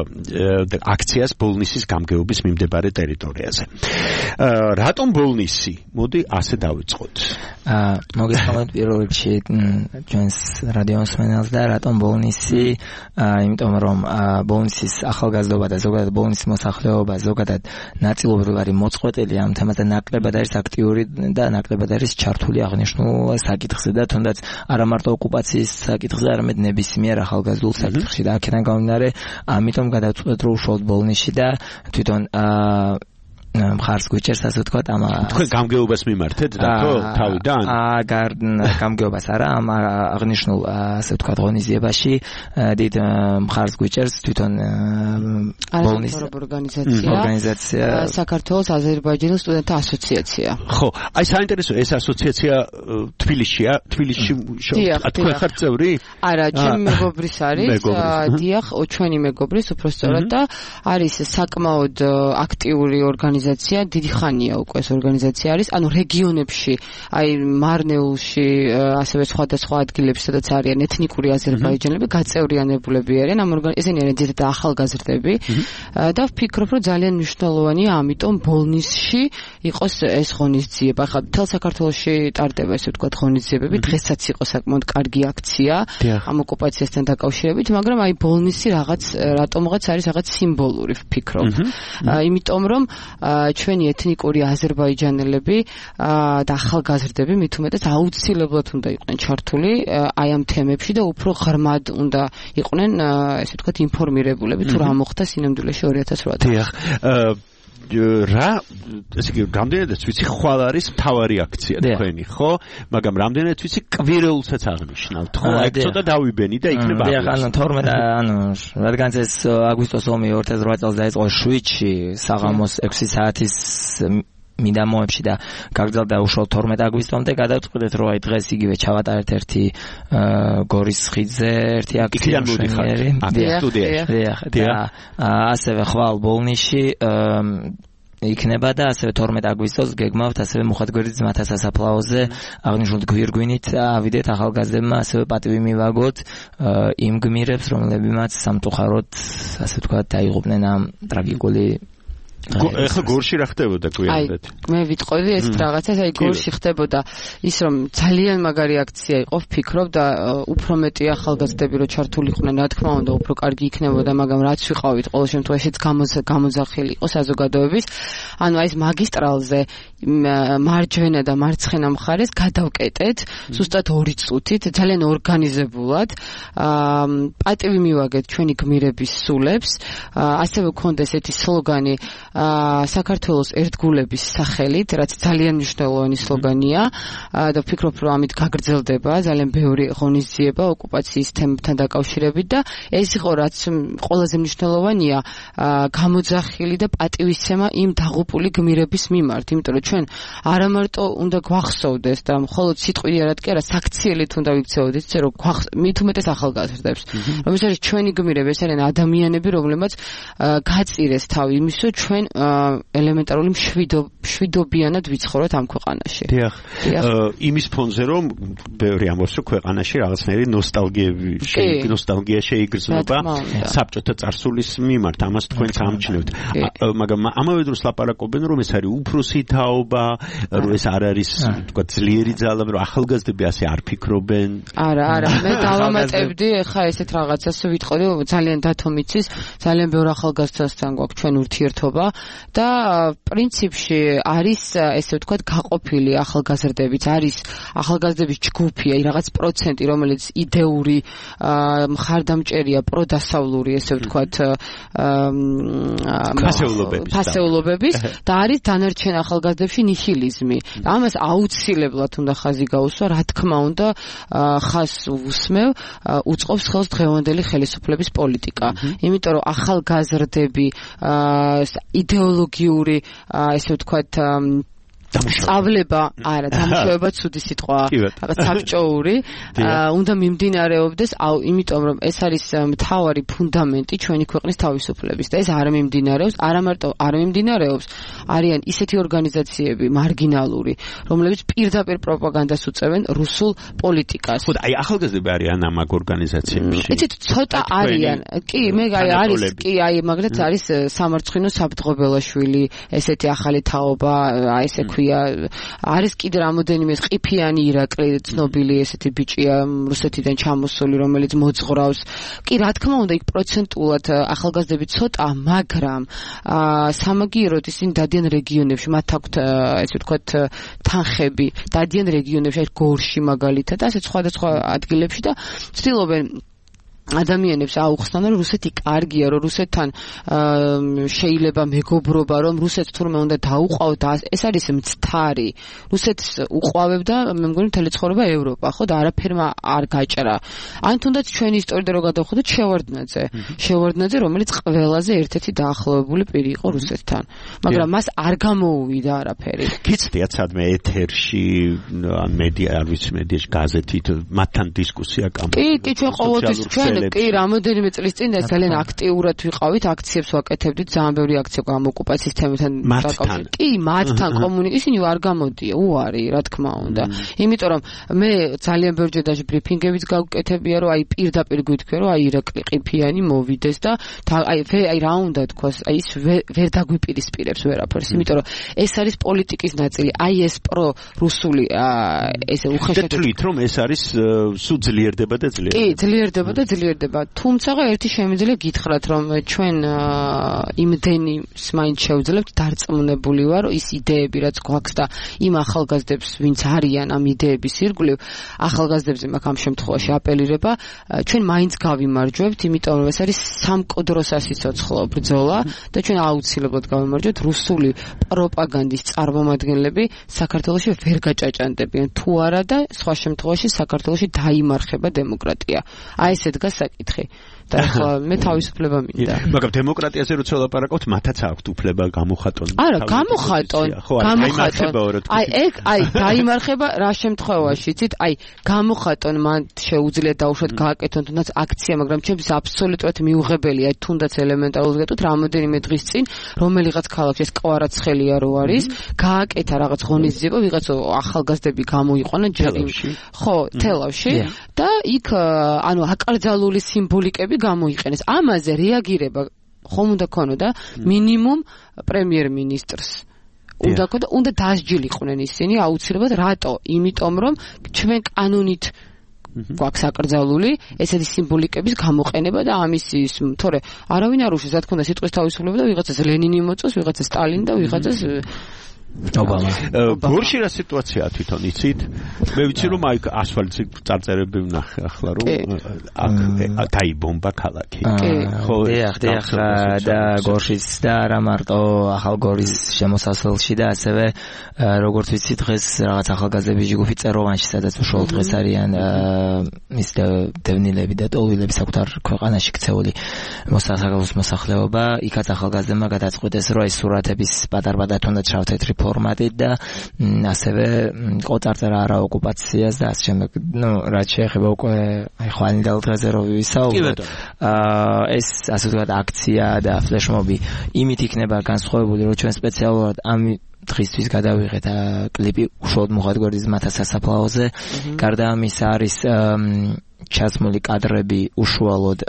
აქციას ბოლნისის გამგეობის მიმდებარე ტერიტორიაზე. რატომ ბოლნისი? მოდი ასე დავიწყოთ. მოგესალმებით პირველ რიგში ჩვენს რადიოს მსმენელს და რატომ ბოლნისი? იმიტომ რომ ბოლნისის ახალგაზრდობა და ზოგადად ბოლნისის მოსახლეობა ზოგადად ნაწილობრივ არის მოწყვეტილი ამ თემაზე, ნაკლებად არის აქტიური და ნაკლებად არის ჩართული აღნიშნულ საკითხზე და თუნდაც არა მარტო ოკუპაციის საკითხზე, არამედ ნებისმიერ ახალგაზრდულ საკითხში და აქედან გამომდინარე, ამიტომ გადავწყვეტ რომ უშუალოდ ბოლნისში და თვითონ მხარს გვიჭერს ასე ვთქვათ ამ თქვენ გამგეობას მიმართეთ და ხო თავიდან გამგეობას არა ამ აღნიშნულ ასე ვთქვათ ღონისძიებაში დიდ მხარს გვიჭერს თვითონ ბოლნისის ორგანიზაცია საქართველოს აზერბაიჯანის სტუდენტთა ასოციაცია. ხო, აი საინტერესო ეს ასოციაცია თბილისშია, თბილისში თქვენ ხართ წევრი? არა, ჩემი მეგობრის არის, დიახ, ჩვენი მეგობრის უბრალოდ და არის საკმაოდ აქტიური ორგანიზაცია, დიდი ხანია უკვე ეს ორგანიზაცია არის, ანუ რეგიონებში, აი მარნეულში, ასევე სხვადასხვა ადგილებში, სადაც არიან ეთნიკური აზერბაიჯანელები, გაწევრიანებულები არიან, ესენი არიან ძირითადად ახალგაზრდები და ვფიქრობ, რომ ძალიან მნიშვნელოვანია, ამიტომ ბოლნისში იყოს ეს ღონისძიება. ახლა მთელ საქართველოში ტარდება ესე ვთქვათ ღონისძიებები, დღესაც იყო საკმაოდ კარგი აქცია ამ ოკუპაციასთან დაკავშირებით, მაგრამ აი ბოლნისი რატომღაც არის რაღაც სიმბოლური ვფიქრობ. იმიტომ რომ ჩვენი ეთნიკური აზერბაიჯანელები და ახალგაზრდები მით უმეტეს აუცილებლად უნდა იყვნენ ჩართული აი ამ თემებში და უფრო ღრმად უნდა იყვნენ ესე ვთქვათ ინფორმირებულები თუ რა მოხდა სინამდვილეში 2008 წელს. რა ესე იგი რამდენადაც ვიცი ხვალ არის მთავარი აქცია თქვენი ხო, მაგრამ რამდენადაც ვიცი კვირეულსაც აღნიშნავთ ხო, აი ცოტა დავიბენი და იქნება ანუ 12 რადგან ეს აგვისტოს ომი 2008 წელს დაიწყო შვიდში საღამოს 6 საათის მიდამოებში და გაგრძელდა უშუალოდ 12 აგვისტომდე გადავწყვეტეთ რომ აი დღეს იგივე ჩავატარეთ ერთი გორის ხიდზე ერთი აქცია და ასევე ხვალ ბოლნისში იქნება და ასევე 12 აგვისტოს გეგმავთ ასევე მუხათგვერდის ძმათა სასაფლაოზე აღნიშნულ გვირგვინით ავიდეთ ახალგაზრდებმა ასევე პატივი მივაგოთ იმ გმირებს რომლებმაც სამწუხაროდ ასე ვთქვათ დაიღუპნენ ამ ტრაგიკული ეხლა გორში რა ხდებოდა გვიანდეთ? მე ვიტყოდი ეს რაღაცას, აი გორში ხდებოდა ის რომ ძალიან მაგარი აქცია იყო, ვფიქრობ და უფრო მეტი ახალგაზრდები რო ჩართულიყვნენ, რა თქმა უნდა, უფრო კარგი იქნებოდა, მაგრამ რაც ვიყავით, ყოველ შემთხვევაში გამოძახილი იყო საზოგადოების. ანუ აი ეს მაგისტრალზე მარჯვენა და მარცხენა მხარეს გადავკეტეთ, ზუსტად 2 წუთით, ძალიან ორგანიზებულად. პატივი მივაგეთ ჩვენი გმირების სულებს, ასევე გქონდეს ერთი სლოგანი საქართველოს ერთგულების სახელით, რაც ძალიან მნიშვნელოვანი სლოგანია და ვფიქრობ, რომ ამით გაგრძელდება ძალიან ბევრი ღონისძიება ოკუპაციის თემთან დაკავშირებით და ეს იყო რაც ყველაზე მნიშვნელოვანია გამოძახილი და პატივისცემა იმ დაღუპული გმირების მიმართ, იმიტომ რომ ჩვენ არა მარტო უნდა გვახსოვდეს და მხოლოდ სიტყვიერად კი არა, საქციელით უნდა ვიქცეოდეთ, ისე რომ მით უმეტეს ახალგაზრდებს, რომელიც არის ჩვენი გმირები, ეს არიან ადამიანები, რომლებმაც გაწირეს თავი იმის, რომ ჩვენ ელემენტარული მშვიდობიანად ვიცხოვროთ ამ ქვეყანაში. დიახ. იმის ფონზე რომ ბევრი ამბობს რომ ქვეყანაში რაღაცნაირი ნოსტალგია შეიგრძნობა საბჭოთა წარსულის მიმართ, ამას თქვენც ამჩნევთ. მაგრამ ამავე დროს ლაპარაკობენ რომ ეს არის უფროსი თაობა, რომ ეს არ არის თქვა ძლიერი ძალა, რომ ახალგაზრდები ასე არ ფიქრობენ. არა, მე დავამატებდი ახლა ესეთ რაღაცას ვიტყოდი, ძალიან დათომიცის, ძალიან ბევრ ახალგაზრდასთან გვაქვს ჩვენ ურთიერთობა და პრინციპში არის ესე ვთქვათ გაყოფილი ახალგაზრდებიც, არის ახალგაზრდების ჯგუფი, აი რაღაც პროცენტი, რომელიც იდეური მხარდამჭერია პროდასავლური ესე ვთქვათ ფასეულობების და არის დანარჩენ ახალგაზრდებში ნიჰილიზმი. ამას აუცილებლად უნდა ხაზი გაუსვა, რა თქმა უნდა ხაზს უსმევ, უწყობს ხელს დღევანდელი ხელისუფლების პოლიტიკა. იმიტომ რომ ახალგაზრდები იდეოლოგიური ესე ვთქვათ სწავლება, არა, დამუშავება ცუდი სიტყვა, რაღაც საბჭოური, უნდა მიმდინარეობდეს, იმიტომ რომ ეს არის მთავარი ფუნდამენტი ჩვენი ქვეყნის თავისუფლების და ეს არ მიმდინარეობს, არა მარტო არ მიმდინარეობს, არიან ისეთი ორგანიზაციები მარგინალური, რომლებიც პირდაპირ პროპაგანდას უწევენ რუსულ პოლიტიკას. ხო, აი ახალგაზრდები არიან ამ ორგანიზაციებში. იცით, ცოტა არიან. კი, მე არის, კი, აი მაგალითად არის სამარცხინო საბდღობელაშვილი, ესეთი ახალი თაობა, აი ესე ქვია, არის კიდე რამოდენიმე ყიფიანი ირაკლი, ცნობილი ესეთი ბიჭია რუსეთიდან ჩამოსული, რომელიც მოძღვრავს. კი, რა თქმა უნდა, იქ პროცენტულად ახალგაზრდები ცოტა, მაგრამ სამაგიეროდ ისინი დადიან რეგიონებში, მათ აქვთ ესე ვთქვათ თანხები, დადიან რეგიონებში, აი გორში მაგალითად, ასე სხვადასხვა ადგილებში და ცდილობენ ადამიანებს აუხსნან, რომ რუსეთი კარგია, რომ რუსეთთან შეიძლება მეგობრობა, რომ რუსეთს თურმე უნდა დაუყავთ და ეს არის მცდარი. რუსეთს უყვავებ და მე მგონი მთელი ცხოვრება ევროპა, ხო და არაფერმა არ გაჭრა. ან თუნდაც ჩვენი ისტორიიდან რო გადავხედოთ შევარდნაძე, რომელიც ყველაზე ერთ-ერთი დაახლოებული პირი იყო რუსეთთან. მაგრამ მას არ გამოუვიდა არაფერი. გიცდიათ სადმე ეთერში, ან მედია, არ ვიცი მედიაში, გაზეთით, მათთან დისკუსია კამპანია. კი, ჩვენ ყოველთვის ჩვენ კი, რამოდენიმე წლის წინ ძალიან აქტიურად ვიყავით, აქციებს ვაკეთებდით, ძალიან ბევრი აქცია გამოკუპაციის თემებთან დაკავშირებით. კი, მათთან ისინი არ გამოდია, უარი, რა თქმა უნდა. იმიტომ რომ მე ძალიან ბევრჯერ даже ბრიფინგებიც გავკეთებია, რომ აი პირდაპირ გვითქვია, რომ აი ირაკლი ყიფიანი მოვიდეს და აი რა უნდა თქვას, აი ის ვერ დაგვიპირისპირებს ვერაფერს, იმიტომ რომ ეს არის პოლიტიკის ნაწილი, აი ეს პრო-რუსული ესე უხეშად თვლით, რომ ეს არის სულ ძლიერდება და ძლიერდება. კი, ძლიერდება და ძლიერდება. თუმცა ერთი შემიძლია გითხრათ, რომ ჩვენ იმდენს მაინც შევძლებთ დარწმუნებული ვარ, რომ ის იდეები რაც გვაქვს და იმ ახალგაზრდებს, ვინც არიან ამ იდეების ირგვლივ, ახალგაზრდებზე მაქვს ამ შემთხვევაში აპელირება, ჩვენ მაინც გავიმარჯვებთ, იმიტომ რომ ეს არის სამკვდრო სასიცოცხლო ბრძოლა და ჩვენ აუცილებლად გავიმარჯვებთ. რუსული პროპაგანდის წარმომადგენლები საქართველოში ვერ გაჭაჭანდებიან თუ არა და სხვა შემთხვევაში საქართველოში დაიმარხება დემოკრატია. აი ესე დგას საკითხი. და ახლა მე თავისუფლება მინდა. მაგრამ დემოკრატიაზე როცა ვლაპარაკობთ, მათაც აქვთ უფლება გამოხატონ. არა, გამოხატონ. აი, დაიმარხება რა შემთხვევაში, იცით? აი, გამოხატონ, მან შეუძლია დაუშვათ გააკეთონ თუნდაც აქცია, მაგრამ ჩემთვის აბსოლუტურად მიუღებელია, თუნდაც ელემენტარულად გეტყვით, რამოდენიმე დღის წინ რომელიღაც ქალაქში ეს კვარაცხელია რო არის, გააკეთა რაღაც ღონისძიება, ვიღაც ახალგაზრდები გამოიყვანა ხო, თელავში და იქ ანუ აკრძალული სიმბოლიკები გამოიყენეს. ამაზე რეაგირება ხომ უნდა ქონოდა მინიმუმ პრემიერ-მინისტრს. უნდა დასჯილიყვნენ ისინი აუცილებლად რატო? იმიტომ რომ ჩვენ კანონით გვაქვს აკრძალული ესეთი სიმბოლიკების გამოყენება და ამის ის თორე არავინ არ უშვის, რა თქმა უნდა, სიტყვის თავისუფლება და ვიღაცას ლენინი მოწოს, ვიღაცას სტალინი და ვიღაცას ობამა. გორში რა სიტუაციაა თვითონ იცით? მე ვიცი რომ აი ასფალტზე წარწერები ვნახე ახლა რომ დაიბომბა ქალაქი. ხო, დიახ და გორშიც და არა მარტო ახალგორის შემოსასვლელში და ასევე როგორც ვიცი დღეს რაღაც ახალგაზრდების ჯგუფი წეროვანში, სადაც უშუალოდ დღეს არიან ის დევნილები და ტოლვილები საკუთარ ქვეყანაში ქცეული მოსახლეობის მოსახლეობა, იქაც ახალგაზრდებმა გადაწყვიტეს რომ ეს სურათების პატარ-პატარ თუნდაც შავ-თეთრი ფორმატით და ასევე ყოწარწერა არა ოკუპაციას და ასე შემდეგ. რაც შეეხება უკვე აი ხვალინდელ დღეზე რო ვისაუბრეთ, ეს ასე ვთქვათ აქცია და ფლეშმობი იმით იქნება განსხვავებული, რომ ჩვენ სპეციალურად ამ დღისთვის გადავიღეთ კლიპი უშუალოდ მუხათგვერდის მათას სასაფლაოზე. გარდა ამისა არის ჩასმული კადრები უშუალოდ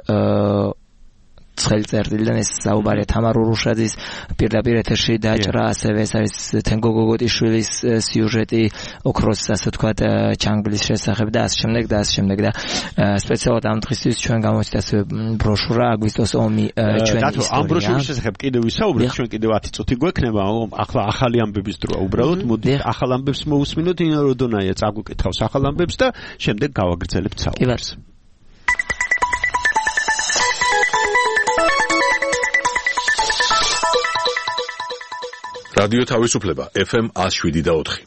ცხელი წერტილიდან, ეს საუბარია თამარ ურუშაძის პირდაპირ ეთერში დაჭრა, ასევე ეს არის თენგო გოგოტიშვილის სიუჟეტი ოქროს, ასე ვთქვათ, ჩანგლის შესახებ და ასე შემდეგ და ასე შემდეგ და სპეციალურად ამ დღისთვის ჩვენ გამოვიდა ასევე ბროშურა აგვისტოს ომი ჩვენი ისტორია. ამ ბროშურის შესახებ კიდევ ვისაუბრებთ, ჩვენ კიდევ 10 წუთი გვექნება, ახლა ახალი ამბების დროა უბრალოდ, მოდი ახალ ამბებს მოусმინოთ, ინა როდონაია წაგვიკითხავს ახალ ამბებს და შემდეგ გავაგრძელებთ საუბარს. რადიო თავისუფლება FM 107.4.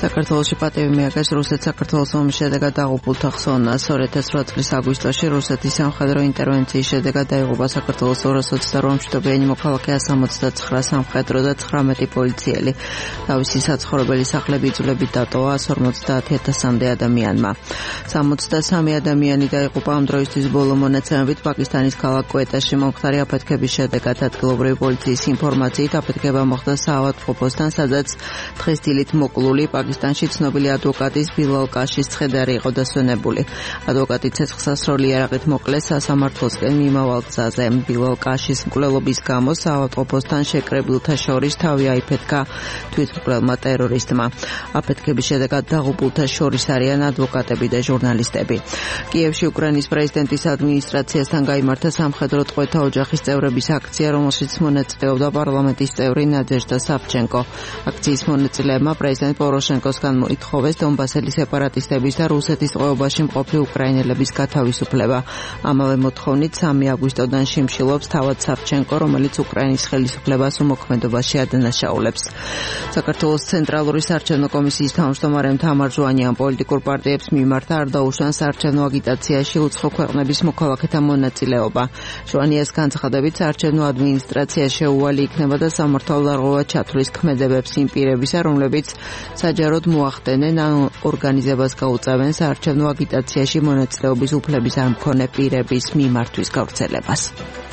საქართველოში პატივი მიაგეს რუსეთ-საქართველოს ომის შედეგად დაღუპულთა ხსოვნას. 2008 წლის აგვისტოში რუსეთის სამხედრო ინტერვენციის შედეგად დაიღუპა საქართველოს 228 მშვიდობიანი მოქალაქე, 179 სამხედრო და 19 პოლიციელი. თავისი საცხოვრებელი სახლები იძულებით დატოვა 150,000-მდე ადამიანმა. 63 ადამიანი დაიღუპა ამ დროისთვის ბოლო მონაცემებით პაკისტანის ქალაქ კვეტაში მომხდარი აფეთქების შედეგად. ადგილობრივი პოლიციის ინფორმაციით აფეთქება მოხდა საავადმყოფოსთან, სადაც დღეს დილით მოკლული პაკისტანში ცნობილი ადვოკატის ბილალ კაშის ცხედარი იყო დასვენებული. ადვოკატი ცეცხლსასროლი იარაღით მოკლეს სასამართლოსკენ მიმავალ გზაზე. ბილალ კაშის მკვლელობის გამო საავადმყოფოსთან შეკრებილთა შორის თავი აიფეთქა თვითმკვლელმა ტერორისტმა. აფეთქების შედეგად დაღუპულთა შორის არიან ადვოკატები და ჟურნალისტები. კიევში უკრაინის პრეზიდენტის ადმინისტრაციასთან გაიმართა სამხედრო ტყვეთა ოჯახის წევრების აქცია, რომელშიც მონაწილეობდა პარლამენტის წევრი ნადეჟდა სავჩენკო. აქციის მონაწილეებმა პრეზიდენტ პოროშენკოსგან მოითხოვეს დონბასელი სეპარატისტების და რუსეთის ტყვეობაში მყოფი უკრაინელების გათავისუფლება. ამავე მოთხოვნით 3 აგვისტოდან შიმშილობს თავად სავჩენკო, რომელიც უკრაინის ხელისუფლებას უმოქმედობაში ადანაშაულებს. საქართველოს ცენტრალური საარჩევნო კომისიის თავმჯდომარე თამარ ჟვანიამ პოლიტიკურ პარტიებს მიმართა არ დაუშვან საარჩევნო აგიტაციაში უცხო ქვეყნების მოქალაქეთა მონაწილეობა. ჟვანიას განცხადებით, საარჩევნო ადმინისტრაცია შეუვალი იქნება და სამართალდარღვევად ჩათვლის ქმედებებს იმ პირებისა, რომლებიც საჯაროდ მოახდენენ ან ორგანიზებას გაუწევენ საარჩევნო აგიტაციაში მონაწილეობის უფლების არ მქონე პირების მიმართვის გავრცელებას.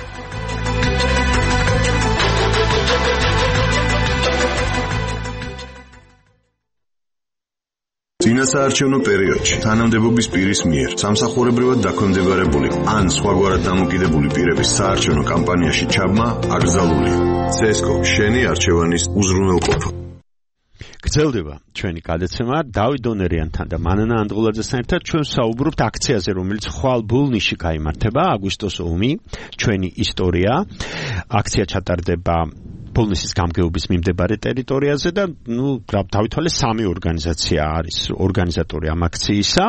წინასაარჩევნო პერიოდში თანამდებობის პირის მიერ სამსახურებრივად დაქვემდებარებული ან სხვაგვარად დამოკიდებული პირების საარჩევნო კამპანიაში ჩაბმა აკრძალულია. CSGO შენი არჩევანის უზრუნველყოფა. გრძელდება ჩვენი გადაცემა დავით დონერიანთან და მანანა ანდღულაძესთან ერთად ჩვენ საუბრობთ აქციაზე, რომელიც ხვალ ბულნისში გაიმართება, აგვისტოს ომი, ჩვენი ისტორია. აქცია ჩატარდება ბულნისის გამგეობის მიმდებარე ტერიტორიაზე და დავითვალე 3 ორგანიზაცია არის ორგანიზატორი ამ აქციისა.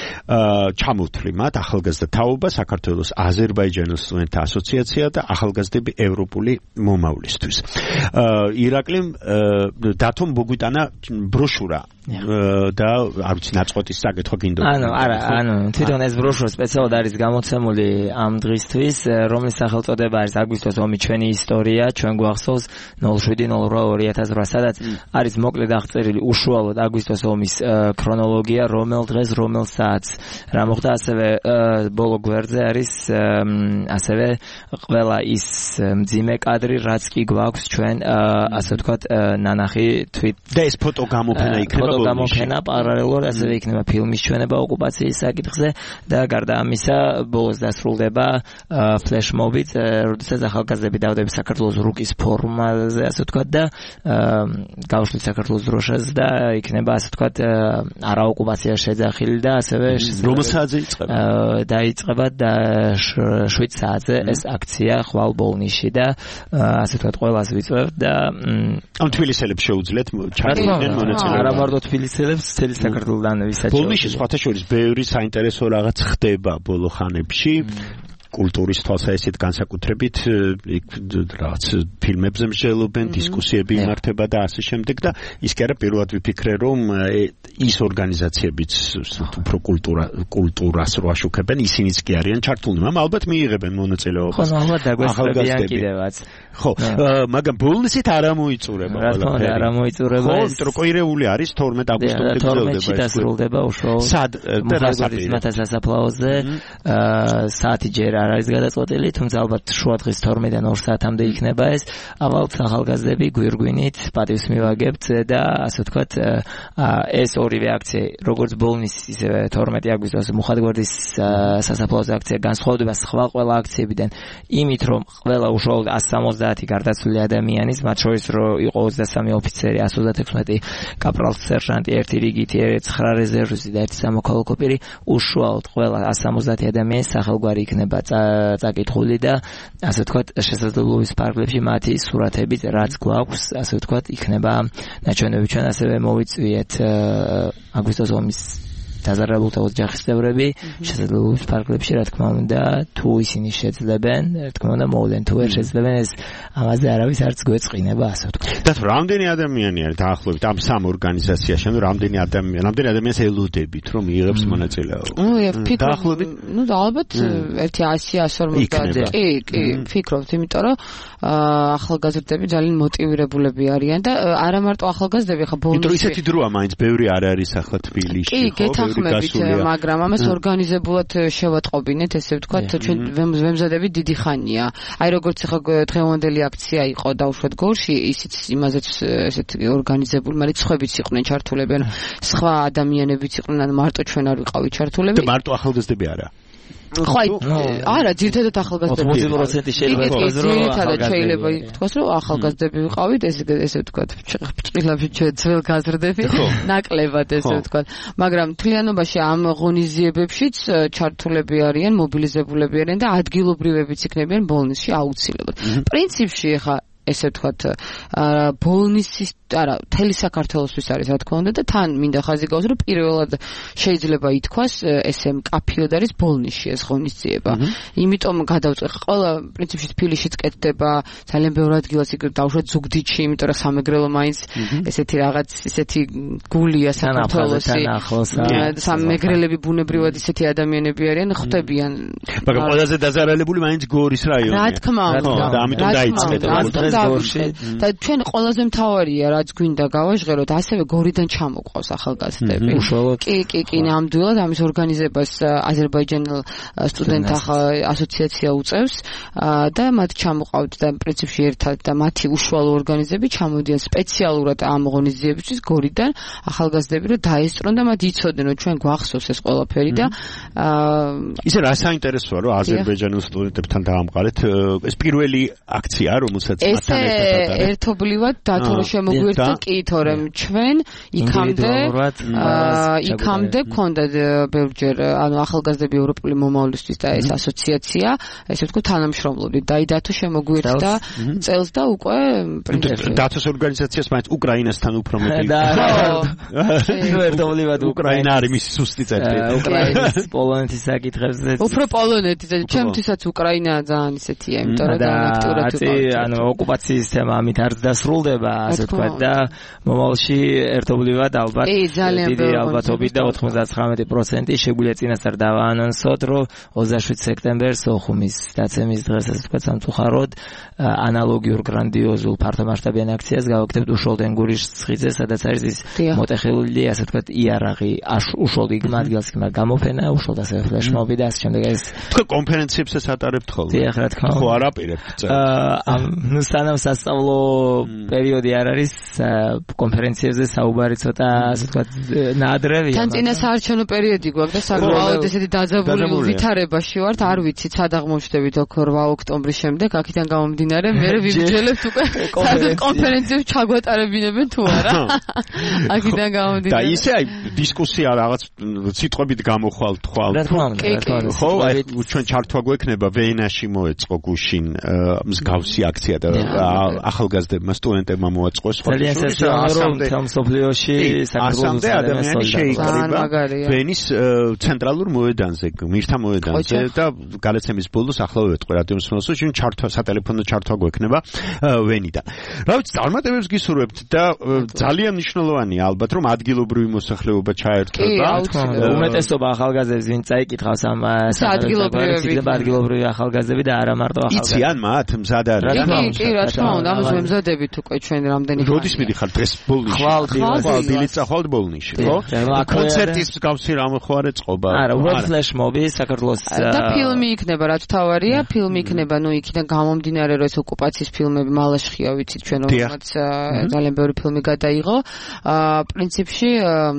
ჩამოვთვლი მათ ახალგაზრდა თაობა, საქართველოს აზერბაიჯანის სტუდენტთა ასოციაცია და ახალგაზრდები ევროპული მომავლისთვის. ირაკლი დათომ მოგვიტანა ბროშურა და არ ვიცი ნაწყვეტის საკითხვა გინდოდა. თვითონ ეს ბროშურა სპეციალურად არის გამოცემული ამ დღისთვის, რომლის სახელწოდება არის აგვისტოს ომი ჩვენი ისტორია, ჩვენ გვახსოვს 07-08-2008, სადაც არის მოკლედ აღწერილი უშუალოდ აგვისტოს ომის ქრონოლოგია, რომელ დღეს, რომელ საათს რა მოხდა, ასევე ბოლო გვერდზე არის ასევე ყველა ის მძიმე კადრი, რაც კი გვაქვს ჩვენ ასე ვთქვათ ნანახი თვით. და ეს ფოტო გამოფენა იქნება გამოფენა პარალელურად ასევე იქნება ფილმის ჩვენება ოკუპაციის საკითხზე და გარდა ამისა ბოლოს დასრულდება ფლეშმობით, როდესაც ახალგაზრდები დავდები საქართველოს რუკის ფორმაზე, ასე ვთქვათ და გავშლით საქართველოს დროშას და იქნება ასე ვთქვათ არაოკუპაციაში შეძახილი და ასევე რომელ საათზე იწყება? დაიწყება და 7 საათზე ეს აქცია ხვალ ბოლნისში და ასე ვთქვათ ყველას ვიწევთ და ამ თბილისელებს შეუძლიათ ჩართულდნენ მონაწილეობა. არა მარტო თბილისელებს, მთელი საქართველოდან ვისაც ბოლნისში სხვათა შორის ბევრი საინტერესო რაღაც ხდება ბოლო ხანებში. კულტურის თვალსაჩინო განსაკუთრებით რაღაც ფილმებზე მსჯელობენ, დისკუსიები იმართება და ასე შემდეგ და ის კი არა პირველად ვიფიქრე რომ ის ორგანიზაციებიც უფრო კულტურას რო აშუქებენ, ისინიც კი არიან ჩართულნი, მაგრამ ალბათ მიიღებენ მონაწილეობას. ხო, ალბათ დაგვესწრებიან კიდევაც. ხო, მაგრამ ბოლნისით არ ამოიწურება ყველაფერი. არ ამოიწურება. ხო, ტროკოირეული არის 12 აგვისტომდე გრძელდება. დასრულდება უშუალოდ. სად და რა სასაფლაოზე საათი ჯერ არ არის გადაწყვეტილი, თუმცა ალბათ შუა დღის 12-დან 2 საათამდე იქნება ეს. ავალთ ახალგაზრდები გვირგვინით პატივს მივაგებთ და ასე ვთქვათ ეს ორივე აქცია, როგორც ბოლნისის ისევე 12 აგვისტოს მუხათგვერდის სასაფლაოზე აქცია განსხვავდება სხვა ყველა აქციებიდან იმით, რომ ყველა უშუალოდ 170 გარდაცვლილი ადამიანის, მათ შორის რომ იყო 23 ოფიცერი, 136 კაპრალ სერჟანტი, 1 რიგითი, 9 რეზერვისტი და 1 სამოქალაქო პირი, უშუალოდ ყველა 170 ადამიანის სახელგვარი იქნება წაკითხული და ასე ვთქვათ შესაძლებლობის ფარგლებში მათი სურათებით რაც გვაქვს, ასე ვთქვათ იქნება ნაჩვენები. ჩვენ ასევე მოვიწვიეთ აგვისტოს ომის დაზარალებულთა ოჯახის წევრები შესაძლებლობის ფარგლებში რა თქმა უნდა თუ ისინი შეძლებენ რა თქმა უნდა მოვლენ თუ ვერ შეძლებენ ეს ამაზე არავის არც გვეწყინება ასე ვთქვათ. და რამდენი ადამიანი არის დაახლოებით ამ სამ ორგანიზაციაში ანუ რამდენი ადამიანს ელოდებით რომ იღებს მონაწილეობა? დაახლოებით ალბათ 100-150 კი ფიქრობთ იმიტომ რომ ახალგაზრდები ძალიან მოტივირებულები არიან და არა მარტო ახალგაზრდები ხა ბოლოს იმიტომ ისეთი დროა მაინც ბევრი არ არის ახლა თბილისში ხო გეთანხმებით მაგრამ ამას ორგანიზებულად შევატყობინეთ ესე ვთქვათ ჩვენ ვემზადებით დიდი ხანია აი როგორც ახლა დღევანდელი აქცია იყო დაუშვათ გორში ისიც იმაზეც ესეთი ორგანიზებული მაგრამ სხვაებიც იყვნენ ჩართულები ან სხვა ადამიანებიც იყვნენ ან მარტო ჩვენ არ ვიყავით ჩართულები და მარტო ახალგაზრდები არა არა, ძირითადად ახალგაზრდები. 80% შეიძლება ითქვას, რომ ახალგაზრდები ვიყავით, ესე ვთქვათ, ჭრილებში ძველ გაზრდები, ნაკლებად ესე ვთქვათ. მაგრამ მთლიანობაში ამ ღონისძიებებშიც ჩართულები არიან, მობილიზებულები არიან და ადგილობრივებიც იქნებიან ბოლნისში აუცილებლად. პრინციპში ხა ესე ვთქვათ, ბოლნისის არა, მთელი საქართველოსთვის არის რა თქმა უნდა და თან მინდა ხაზი გავუზრო, რომ პირველად შეიძლება ითქვას ესე მკაფიოდ არის ბოლნისში ეს ღონისძიება. იმიტომ გადავწყვეტ, ყველა პრინციპში თბილისშიც კეთდება, ძალიან ბევრ ადგილას იქ დაუშვათ ზუგდიდში, იმიტომ რომ სამეგრელო მაინც ესეთი რაღაც ისეთი გულია საქართველოსი. სამეგრელები ბუნებრივად ისეთი ადამიანები არიან, ხვდებიან. მაგრამ ყველაზე დაზარალებული მაინც გორის რაიონია. რა თქმა უნდა. და ამიტომ დაიწყეთ. და ჩვენ ყველაზე მთავარია რაც გვინდა გავაჟღეროთ, ასევე გორიდან ჩამოყვავს ახალგაზრდები. კი, ნამდვილად ამის ორგანიზებას აზერბაიჯანელ სტუდენტთა ასოციაცია უწევს და მათ ჩამოყავთ და პრინციპში ერთად და მათი უშუალო ორგანიზები ჩამოდიან სპეციალურად ამ ღონისძიებისთვის გორიდან ახალგაზრდები რომ დაესწრონ და მათ იცოდნენ რომ ჩვენ გვახსოვს ეს ყველაფერი და ისე რა საინტერესოა რომ აზერბაიჯანელ სტუდენტებთან დაამყარეთ ეს პირველი აქცია რომელსაც მათთან ერთად არის ერთობლივად დათორო შემოგვიერთდა კი თორემ ჩვენ იქამდე გქონდა ბევრჯერ ანუ ახალგაზრდები ევროპული მომავლისთვის და ეს ასოციაცია ესე ვთქვათ თანამშრომლობდით და დათო შემოგვიერთდა წელს და უკვე დათოს ორგანიზაციას მაინც უკრაინასთან უფრო მეტი ერთობლივად უკრაინა არის მისი სუსტი წერტილი უკრაინის პოლონეთის საკითხებზე უფრო პოლონეთის ჩემთვისაც უკრაინა ძალიან ისეთია იმიტომ რომ ძალიან აქტიურად ვიყავით ანუ ოკუპაციის თემა ამით არ დასრულდება ასე ვთქვათ და მომავალში ერთობლივად ალბათ დიდი ალბათობით და 99% შეგვიძლია წინასწარ დავაანონსოთ რომ 27 სექტემბერს ოხუმის დაცემის დღეს ასე ვთქვათ სამწუხაროდ ანალოგიურ გრანდიოზულ ფართომასშტაბიან აქციას გავაკეთებთ უშოლ ენგურის ხიძზე სადაც არის ის მოტეხილული ასე ვთქვათ იარაღი უშოლ იგ ადგილს გამოფენა უშოლ ასევე ფლეშმობი და ასე შემდეგ ეს თქო კონფერენციებსაც ატარებთ ხოლმე დიახ რა თქმა უნდა ხო არ აპირებთ ნუ სანამ სასწავლო პერიოდი არ არის კონფერენციებზე საუბარი ცოტა ასე ვთქვათ ნაადრევია თან წინა საარჩევნო პერიოდი გვაქვს და საკმაოდ ესეთი დაძაბული ვითარებაში ვართ არ ვიცით სად აღმოჩნდებით 8 ოქტომბრის შემდეგ აქედან გამომდინარე მე ვიმძლებთ უკვე კონფერენციებს ჩაგვატარებინებენ თუ არა აქედან გამომდინარე და ისე აი დისკუსია რაღაც სიტყვებით გამოხვალთ ხვალ ხო აი ჩვენ ჩართვა გვექნება ვენაში მოეწყო გუშინ მსგავსი აქცია და ახალგაზრდებმა სტუდენტებმა მოაწყოს ძალიან სასწაულო რომ სოფლიოში საქართველოს ადამიანი შეიკრიბა ვენის ცენტრალურ მოედანზე მირთა მოედანზე და გადაცემის ბოლოს ახლა ვეთყვი რადიოს მსმენელს ჩვენ ჩართვა სატელეფონო ჩართვა გვექნება ვენიდან რა ვიცი წარმატებებს გისურვებთ და ძალიან მნიშვნელოვანია ალბათ რომ ადგილობრივი მოსახლეობა ჩაერთვება უმეტესობა ახალგაზრდებს ვინ წაიკითხავს ამ ადგილობრივი ახალგაზრდები და არა მარტო ახალგაზრდები იციან მათ მზად არიან კი რა თქმა უნდა ამას ვემზადებით უკვე ჩვენ რამდენი როდის მიდიხართ დღეს ბოლნისში ხვალ დილით წახვალთ ბოლნისში ხო კონცერტის გავსი რამე ხო არ ეწყობა არა უბრალოდ ფლეშმობი საქართველოს და ფილმი იქნება რაც თავარია ფილმი იქნება ნუ იქიდან გამომდინარე რომ ეს ოკუპაციის ფილმები მალაშხია ვიცით ჩვენ რომელსაც ძალიან ბევრი ფილმი გადაიღო პრინციპში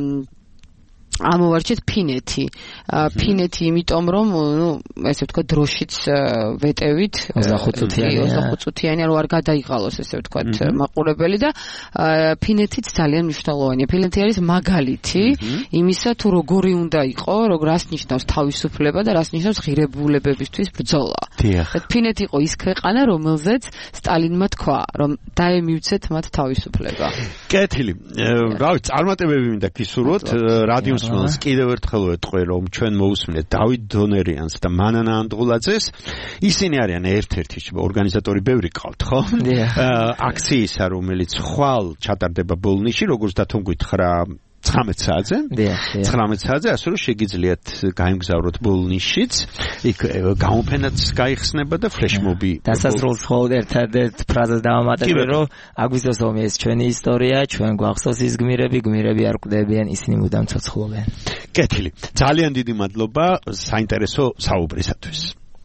ამოვარჩეთ ფინეთი იმიტომ რომ ნუ ესე ვთქვათ დროშიც ვეტევით 25 წუთიანი რომ არ გადაიღალოს ესე ვთქვათ მაყურებელი და ფინეთიც ძალიან მნიშვნელოვანია ფინეთი არის მაგალითი იმისა თუ როგორი უნდა იყო რას ნიშნავს თავისუფლება და რას ნიშნავს ღირებულებებისთვის ბრძოლა და ფინეთი იყო ის ქვეყანა რომელზეც სტალინმა თქვა რომ დაემივცეთ მათ თავისუფლება კეთილი რა ვიცი წარმატებები მინდა გისურვოთ რადიო მოსმენს კიდევ ერთხელ ვეთქვი რომ ჩვენ მოусმინეთ დავით დონერიანს და მანანა ანდღულაძეს. ისინი არიან ერთ-ერთი ორგანიზატორი, ბევრი ყავთ, ხო? აქციისა, რომელიც ხვალ ჩატარდება ბოლნისში, როგორც დათმობთ 19 საათზე. 19 საათზე, ასე რომ შეგიძლიათ გაემგზავროთ ბოლნისშიც. იქ გამოფენაც გაიხსნება და ფლეშმობი. დასასრულს ხოლმე ერთადერთ ფრაზას დავამატებდი, რომ აგვისტოს ომი ეს ჩვენი ისტორია, ჩვენ გვახსოვს ის გმირები არ კვდებიან, ისინი მუდამ ცოცხლობენ. კეთილი. ძალიან დიდი მადლობა საინტერესო საუბრისათვის.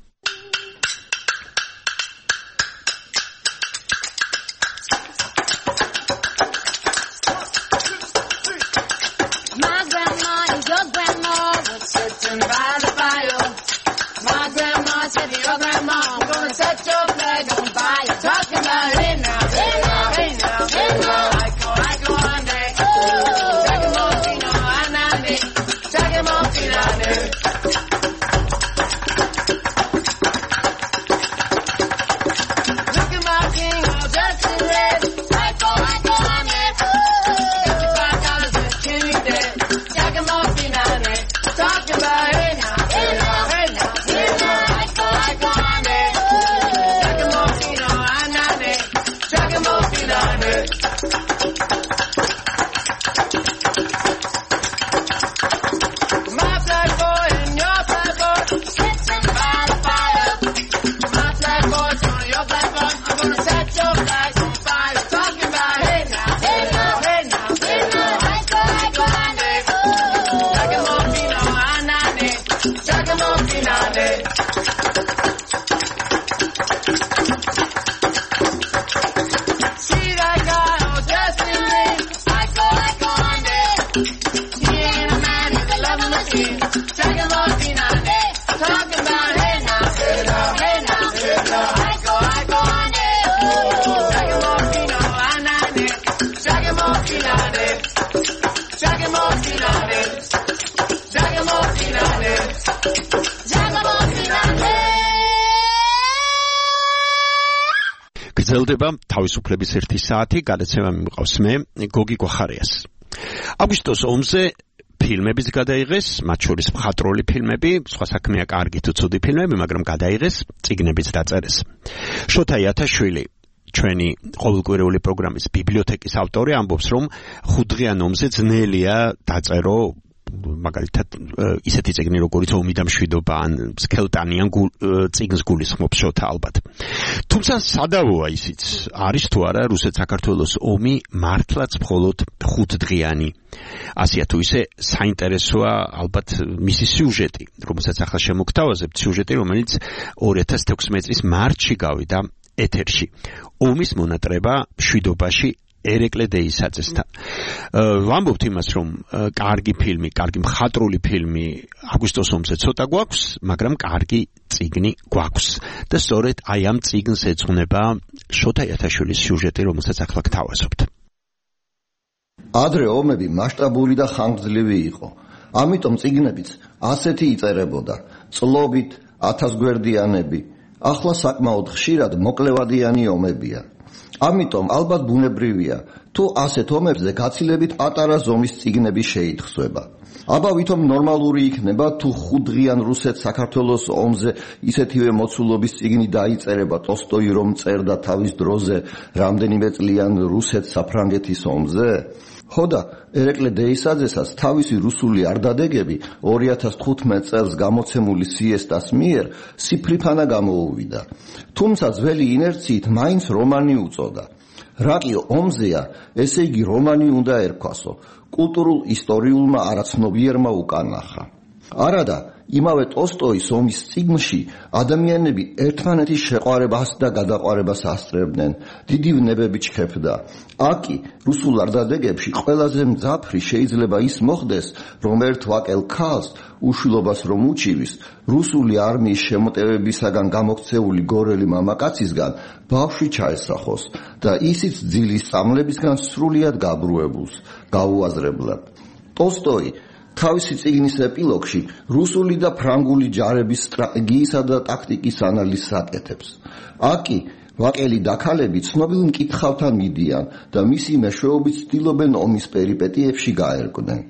Sitting by the fire, my grandma said to your grandma, I'm gonna set your flag on fire. Talking about hey now, hey now, hey now, hey now. I go on there. Take him off, you know, I'm not me. Take him off, you know, look at my king, all dressed in red. I go on there. $55 with Kenny dead. Take him off, you know, talking about hey now, hey now, hey now, hey now. I go on there. Check him off, you know, I'm not there. Check him off, you know, my black boy and your black boy sitting by the fire. My black boy's on your black boy. I'm gonna set your flags on fire. Talking about hey now, hey now, hey now, hey now. I go on there. Check him off, you know, I'm not there. Check him off, you know, there. See that guy all dressed in red. I go on there. He ain't a man, he's a loving machine. Check him off, you know, there. Talking about hey now, hey now, hey now, hey now. I go on there. Check him off, you know, I'm not there. Check him off, you know, there. Check him off, you know, there. Check him off, you know, there. Check him off, you know, there. გრძელდება თავისუფლების 1 საათი, გადაცემა მიმყავს მე გოგი გვახარიას. აგვისტოს ომზე ფილმებიც გადაიღეს, მათ შორის მხატვრული ფილმები, სხვა საქმეა კარგი თუ ცუდი ფილმები, მაგრამ გადაიღეს, წიგნებიც დაწერეს. შოთა იათაშვილი, ჩვენი ყოველკვირეული პროგრამის ბიბლიოთეკის ავტორი, ამბობს, რომ ხუთდღიან ომზე ძნელია დაწერო მაგალითად ისეთი წიგნი როგორიც ომი და მშვიდობა ან სქელტანიან წიგნს გულისხმობს შოთა ალბათ. თუმცა სადავოა ისიც არის თუ არა რუსეთ-საქართველოს ომი მართლაც მხოლოდ 5 დღიანი. ასეა თუ ისე საინტერესოა ალბათ მისი სიუჟეტი, რომელსაც ახლა შემოგთავაზებთ, სიუჟეტი, რომელიც 2016 წლის მარტში გავიდა ეთერში. ომის მონატრება მშვიდობაში ერეკლე დეისაძესთან. ვამბობთ იმას, რომ კარგი ფილმი, კარგი მხატვრული ფილმი აგვისტოს ომზე ცოტა გვაქვს, მაგრამ კარგი წიგნი გვაქვს. და სწორედ აი ამ წიგნს ეძღვნება შოთა იათაშვილის სიუჟეტი, რომელსაც ახლა გთავაზობთ. ადრე ომები მასშტაბური და ხანგრძლივი იყო. ამიტომ წიგნებიც ასეთი იწერებოდა: წლობით, 1000 გვერდიანები. ახლა საკმაოდ ხშირად მოკლევადიანი ომებია. ამიტომ ალბათ ბუნებრივია, თუ ასეთ ომებზე გაცილებით პატარა ზომის წიგნები შეითხვება. აბა ვითომ ნორმალური იქნება, თუ 5 დღიან რუსეთ-საქართველოს ომზე ისეთივე მოცულობის წიგნი დაიწერება ტოლსტოი რომ წერდა თავის დროზე რამდენიმე წლიან რუსეთ-საფრანგეთის ომზე? ხოდა ერეკლე დეისაძესაც თავისი რუსული არდადეგები 2015 წელს გამოცემული სიესტას მიერ სიფრიფანა გამოუვიდა. თუმცა ძველი ინერციით მაინც რომანი უწოდა. რა კი ომზეა, ესე იგი რომანი უნდა ერქვასო, კულტურულ ისტორიულმა არაცნობიერმა უკანახა. არადა, იმავე ტოლსტოის ომის წიგნში ადამიანები ერთმანეთის შეყვარებას და გადაყვარებას ასწრებდნენ. დიდი ვნებები ჩქეფდა. აკი რუსულ არდადეგებში ყველაზე მძაფრი შეიძლება ის მოხდეს, რომ ერთ ვაკელ ქალს უშვილობას რომ უჩივის, რუსული არმიის შემოტევებისაგან გამოქცეული გორელი მამაკაცისგან ბავშვი ჩაესახოს და ისიც ძილის სწამლებისგან სრულიად გაბრუებულს გაუაზრებლად. ტოლსტოი თავისი წიგნის ეპილოგში რუსული და ფრანგული ჯარების სტრატეგიისა და ტაქტიკის ანალიზს აკეთებს. აკი ვაკელი დაქალები ცნობილ მკითხავთან მიდიან და მისი მეშვეობით ცდილობენ ომის პერიპეტიებში გაერკვნენ.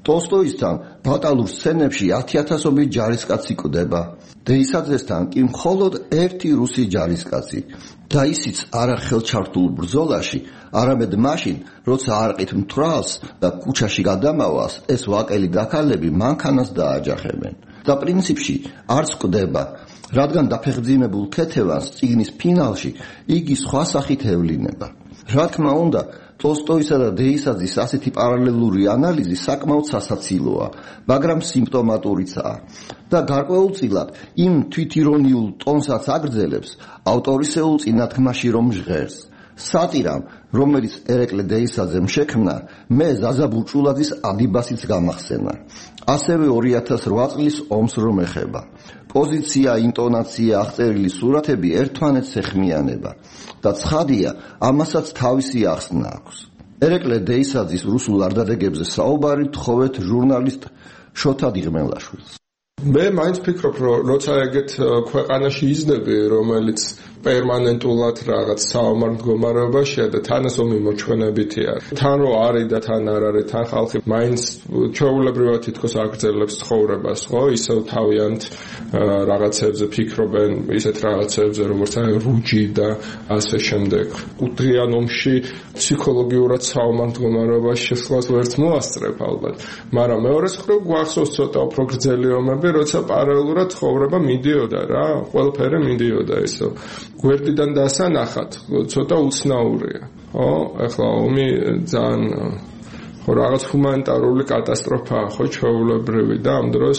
ტოლსტოისთან ბატალურ სცენებში 10,000-ობით ჯარისკაცი კვდება. დეისაძესთან კი მხოლოდ ერთი რუსი ჯარისკაცი და ისიც არა ხელჩართულ ბრძოლაში, არამედ მაშინ, როცა არყით მთვრალს და ქუჩაში გადამავალს, ეს ვაკელი დაქალები მანქანას დააჯახებენ. და პრინციპში არც კვდება, რადგან დაფეხმძიმებულ ქეთევანს წიგნის ფინალში იგი სხვა სახით ევლინება. რა თქმა უნდა, ტოლსტოისა და დეისაძის ასეთი პარალელური ანალიზი საკმაოდ სასაცილოა, მაგრამ სიმპტომატურიცაა და გარკვეულწილად იმ თვითირონიულ ტონსაც აგრძელებს ავტორისეულ წინათქმაში, რომ ჟღერს. სატირამ, რომელიც ერეკლე დეისაძემ შექმნა, მე ზაზა ბურჭულაძის ადიბასიც გამახსენა. ასევე 2008 წლის ომს რომ ეხება. პოზიცია, ინტონაცია, აღწერილი სურათები ერთმანეთს ეხმიანება და ცხადია, ამასაც თავისი ახსნა აქვს. ერეკლე დეისაძის რუსულ არდადეგებზე საუბარი თხოვეთ ჟურნალისტ შოთა დიღმელაშვილს. მე მაინც ფიქრობ, რომ როცა ეგეთ ქვეყანაში იზრდები, რომელიც პერმანენტულად რაღაც საომარ მდგომარეობაშია და თანასწორი მოჩვენებითია. თან რო არის და თან არ არის, თან ხალხი მაინც ჩვეულებრივად თითქოს აგრძელებს ცხოვრებას, ხო? ისევ თავიანთ რაღაცებზე ფიქრობენ, ისეთ რაღაცებზე, როგორც რუჯი და ასე შემდეგ. უდღიან ომში ფსიქოლოგიურად საომარ მდგომარეობაში შესვლას ვერც მოასწრებ ალბათ. მაგრამ მეორეს მხრივ გვახსოვს ცოტა უფრო გრძელი ომები, როცა პარალელურად ცხოვრება მიდიოდა რა, ყველაფერი მიდიოდა ისო. გვერდიდან დასანახად ცოტა უცნაურია. ხო, ახლა ომი ძალიან ხო რაღაც ჰუმანიტარული კატასტროფაა, ხო, ჩვეულებრივი და ამ დროს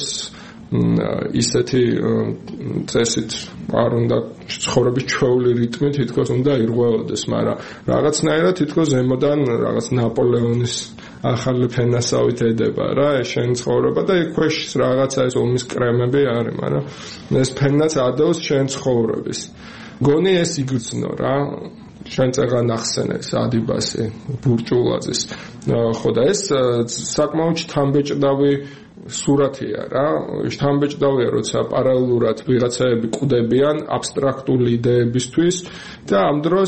ისეთი წესით არ უნდა ცხოვრების ჩვეული რიტმი თითქოს უნდა ირღვეოდეს, მაგრამ რაღაცნაირად თითქოს ზემოდან რაღაც ნაპოლეონის ახალი ფენასავით ედება რა შენ ცხოვრება და იქ ქვეშ რაღაცა ეს ომის კრემები არის, მაგრამ ეს ფენაც ადევს შენ ცხოვრების. გონი ეს იგრძნო რა. შენ წეგან ახსენეს ადიბასი ბურჭულაძის. ხო და ეს საკმაოდ თამბეჭდავი სურათია რა. შთამბეჭდავია, როცა პარალელურად ვიღაცაები კვდებიან აბსტრაქტული იდეებისთვის და ამ დროს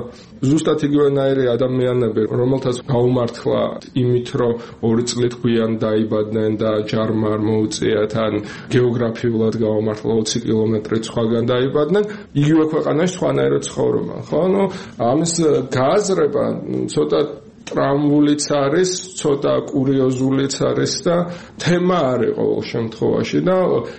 ზუსტად იგივენაირი ადამიანები, რომელთაც გაუმართლა იმით, რომ 2 წლით გვიან დაიბადნენ და ჯარმა არ მოუწიათ, ან გეოგრაფიულად გაუმართლა 20 კილომეტრით სხვაგან დაიბადნენ, იგივე ქვეყანაში სხვანაირად ცხოვრობენ. ხო, ნუ ამის გააზრება ცოტა ტრამვულიც არის, ცოტა კურიოზულიც არის და თემა არის ყოველ შემთხვევაში და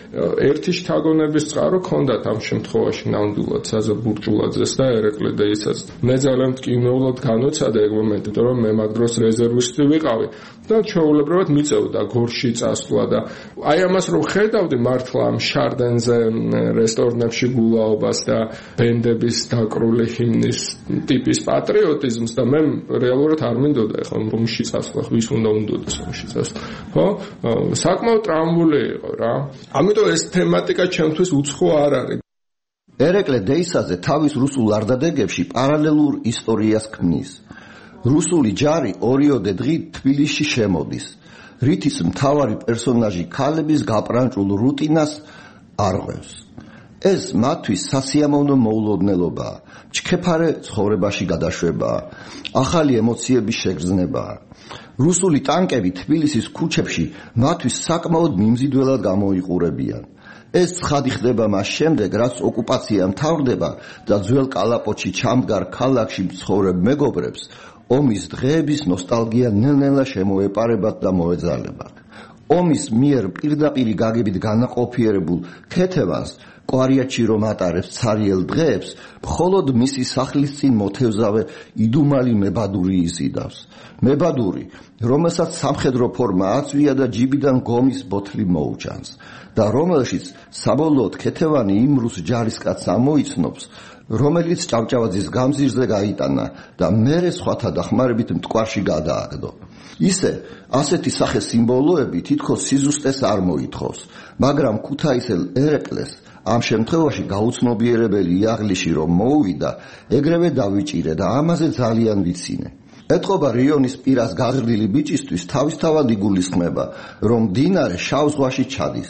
ერთი შთაგონების წყარო ჰქონდათ ამ შემთხვევაში ნამდვილად ზაზა ბურჭულაძეს და ერეკლე დეისაძეს. მე ძალიან მტკივნეულად განვიცადა ეგ მომენტი, რომ მე მაგ დროს რეზერვისტი ვიყავი და ჩვეულებრივად მიწევდა გორში წასვლა და აი ამას რომ ხედავდი მართლა ამ შარდენზე რესტორნებში გულაობას და ბენდების დაკრული ჰიმნის ტიპის პატრიოტიზმს და მე რეალურად არ მინდოდა ახლა რომში წასვლა, ვის უნდა უნდოდეს რომში წასვლა. ხო? საკმაოდ ტრამვული იყო რა. ამიტომ ეს თემატიკა ჩემთვის უცხო არ არის. ერეკლე დეისაძე თავის რუსულ არდადეგებში პარალელურ ისტორიას ქმნის. რუსული ჯარი ორიოდე დღით თბილისში შემოდის, რითიც მთავარი პერსონაჟი ქალების გაპრანჭულ რუტინას არღვევს. ეს მათთვის სასიამოვნო მოულოდნელობაა, ჩქეფარე ცხოვრებაში გადაშვებაა, ახალი ემოციების შეგრძნებაა. რუსული ტანკები თბილისის ქუჩებში მათთვის საკმაოდ მიმზიდველად გამოიყურებიან. ეს ცხადი ხდება მას შემდეგ, რაც ოკუპაცია მთავრდება და ძველ კალაპოტში ჩამდგარ ქალაქში მცხოვრებ მეგობრებს ომის დღეების ნოსტალგია ნელ-ნელა შემოეპარებათ და მოეძალებათ. ომის მიერ პირდაპირი გაგებით განაყოფიერებულ ქეთევანს კვარიატში რომ ატარებს ცარიელ დღეებს, მხოლოდ მისი სახლის წინ მოთევზავე იდუმალი მებადური იზიდავს. მებადური, რომელსაც სამხედრო ფორმა აწვია და ჯიბიდან გომის ბოთლი მოუჭანს და რომელშიც საბოლოოდ ქეთევანი იმ რუს ჯარისკაცს ამოიცნობს, რომელიც ჭავჭავაძის გამზირზე გაიტანა და მერე სხვათა დახმარებით მტკვარში გადააგდო. ისე, ასეთი სახე სიმბოლოები თითქოს სიზუსტეს არ მოითხოვს, მაგრამ ქუთაისელ ერეკლეს ამ შემთხვევაში გაუცნობიერებელი იაღლიში რომ მოუვიდა, ეგრევე დავიჭირე და ამაზე ძალიან ვიცინე. ეთყობა რიონის პირას გაღრდილი ბიჭისთვის თავისთავად იგულისხმება, რომ მდინარე შავ ზღვაში ჩადის.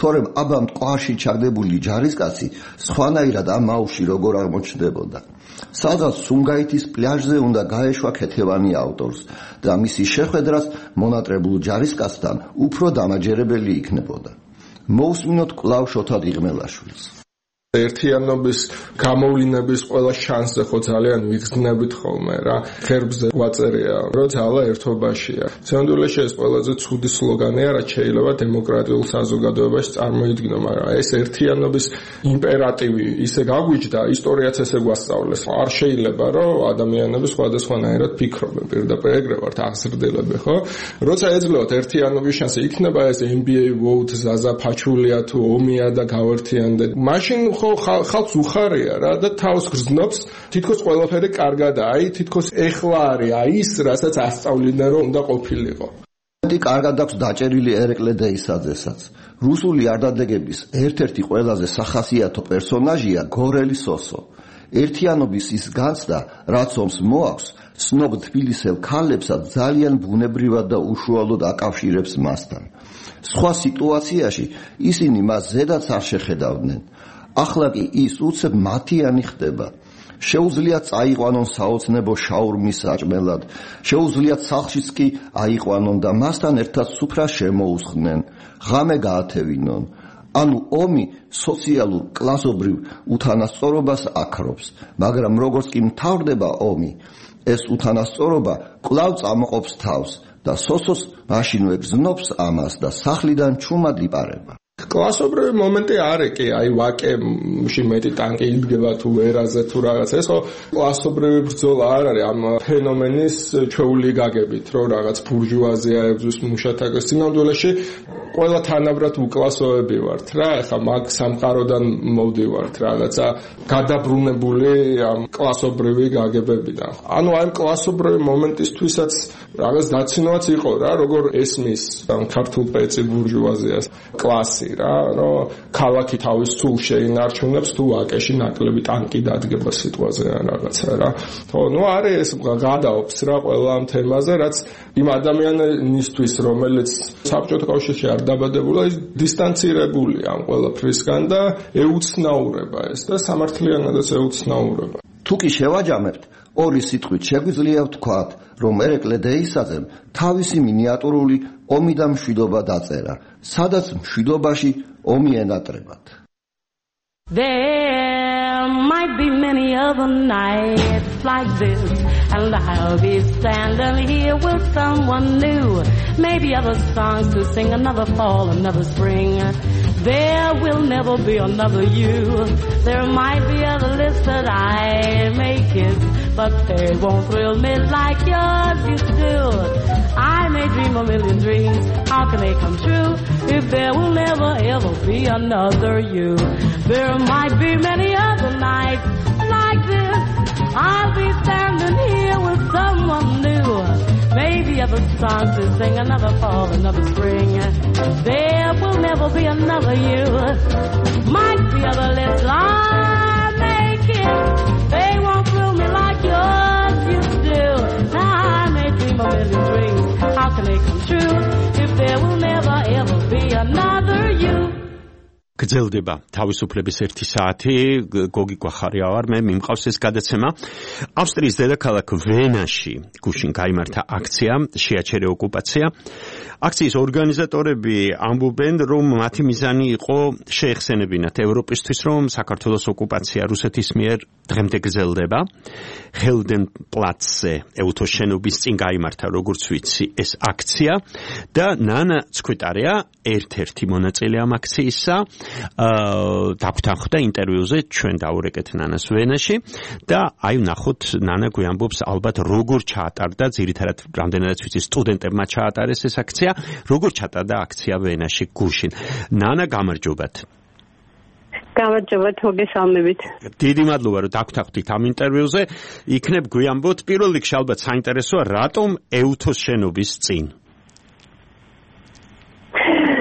თორემ აბა მტკვარში ჩაგდებული ჯარისკაცი სხვანაირად ამ აუში როგორ აღმოჩნდებოდა. სადღაც სუმგაითის პლაჟზე უნდა გაეშვა ქეთევანი ავტორს და მისი შეხვედრას მონატრებულ ჯარისკაცთან უფრო დამაჯერებელი იქნებოდა. მოусმინოთ კვლავ შოთა დიღმელაშვილს. ერთიანობის გამოვლინების ყველა შანსზე ხო ძალიან ვიგრძნებით ხოლმე რა ხერბზე გვაწერია რომ ძალა ერთობაშია. სამდვილეში ეს ყველაზე ცუდი სლოგანია რაც შეიძლება დემოკრატიულ საზოგადოებაში წარმოიდგინო, მაგრამ ეს ერთიანობის იმპერატივი ისე გაგვიჯდა, ისტორიაც ესე გვასწავლეს. არ შეიძლება რომ ადამიანები სხვადასხვანაირად ფიქრობენ, პირდაპირ ეგრე ვართ აღზრდილები, ხო? როცა ეძლევათ ერთიანობის შანსი, იქნება ეს NBA vote, ზაზა ფაჩულია თუ ომია და გავერთიანდეთ. მაშინ ხო ხალხს უხარია რა და თავს გრძნობს თითქოს ყველაფერი კარგადაა. აი თითქოს ეხლა არის ის რასაც ასწავლიდნენ რომ უნდა ყოფილიყო. კარგად აქვს დაჭერილი ერეკლე დეისაძესაც. რუსული არდადეგების ერთ-ერთი ყველაზე სახასიათო პერსონაჟია გორელი სოსო. ერთიანობის ის განცდა, რაც ომს მოაქვს, სნობ თბილისელ ქალებსაც ძალიან ბუნებრივად და უშუალოდ აკავშირებს მასთან. სხვა სიტუაციაში ისინი მას ზედაც არ შეხედავდნენ. ახლა კი ის უცებ მათიანი ხდება. შეუძლია წაიყვანონ საოცნებო შაურმის საჭმელად, შეუძლია სახლშიც კი აიყვანონ და მასთან ერთად სუფრას შემოუსხნენ, ღამე გაათევინონ. ანუ ომი სოციალურ კლასობრივ უთანასწორობას აქრობს, მაგრამ როგორც კი მთავრდება ომი, ეს უთანასწორობა კვლავ წამოყოფს თავს და სოსოს მაშინვე გზნობს ამას და სახლიდან ჩუმად იპარება. კლასობრივი მომენტი არის კი, აი ვაკეში მეტი ტანკი იდგება თუ ვერაზე თუ რაღაც, ეს ხო კლასობრივი ბრძოლა არ არის ამ ფენომენის ჩვეული გაგებით, რომ რაღაც ბურჟუაზია ებრძვის მუშათა სინამდვილეში ყველა თანაბრად უკლასოები ვართ რა, ეხლა მაგ სამყაროდან მოვდივართ რაღაცა გადაბრუნებული ამ კლასობრივი გაგებებიდან. ანუ აი ამ კლასობრივი მომენტისთვისაც რაღაც დაცინვაც იყო რა, როგორ ესმის ამ ქართულ პეცი ბურჟუაზიას კლასი რა, რომ ქალაქი თავის სულ შეინარჩუნებს თუ ვაკეში ნაკლები ტანკი დადგება სიტყვაზე ან რაღაცა რა. ხო, ნუ არის ეს გადაობს რა ყველა ამ თემაზე, რაც იმ ადამიანისთვის, რომელიც საბჭოთა კავშირში არ დაბადებულა, ის დისტანცირებულია ამ ყველაფრისგან და ეუცნაურება ეს და სამართლიანადაც ეუცნაურება. თუ კი შევაჯამებთ, ორი სიტყვით შეგვიძლია ვთქვათ, რომ ერეკლე დეისაძემ თავისი მინიატურული ომი და მშვიდობა დაწერა, სადაც მშვიდობაში ომი ენატრებათ. There might be many other nights like this, and I'll be standing here with someone new. Maybe other songs to sing, another fall, another spring. There will never be another you. There might be other lips that I may kiss, but they won't thrill me like yours used to. I may dream a million dreams, how can they come true if there will never ever be another you? There might be many other nights like this, I'll be standing here with someone new. Maybe other songs to sing, another fall, another spring. There will never be another you. Might be other lips I may kiss, they won't thrill me like yours used to. Now I may dream a million dreams, how can they come true if there will never ever be another you? გრძელდება თავისუფლების 1 საათი, გოგი გვახარია ვარ, მე მიმყავს ეს გადაცემა. ავსტრიის დედაქალაქ ვენაში გუშინ გაიმართა აქცია შეაჩერე ოკუპაცია. აქციის ორგანიზატორები ამბობენ, რომ მათი მიზანი იყო შეეხსენებინათ ევროპისთვის, რომ საქართველოს ოკუპაცია რუსეთის მიერ დღემდე გრძელდება. ჰელდენპლაცზე ეუთოს შენობის წინ გაიმართა, როგორც ვიცი, ეს აქცია და ნანა ცქვიტარია ერთ-ერთი მონაწილე ამ აქციისა. დაგვთანხმდა ინტერვიუზე, ჩვენ დავურეკეთ ნანას ვენაში და აი ვნახოთ ნანა გვიამბობს ალბათ როგორ ჩაატარდა, ძირითადად რამდენადაც ვიცი სტუდენტებმა ჩაატარეს ეს აქცია, როგორ ჩატარდა აქცია ვენაში გუშინ. ნანა, გამარჯობათ. გამარჯობათ, მოგესალმებით. დიდი მადლობა, რომ დაგვთანხმდით ამ ინტერვიუზე. იქნებ გვიამბოთ, პირველ რიგში ალბათ საინტერესოა, რატომ ეუთოს შენობის წინ?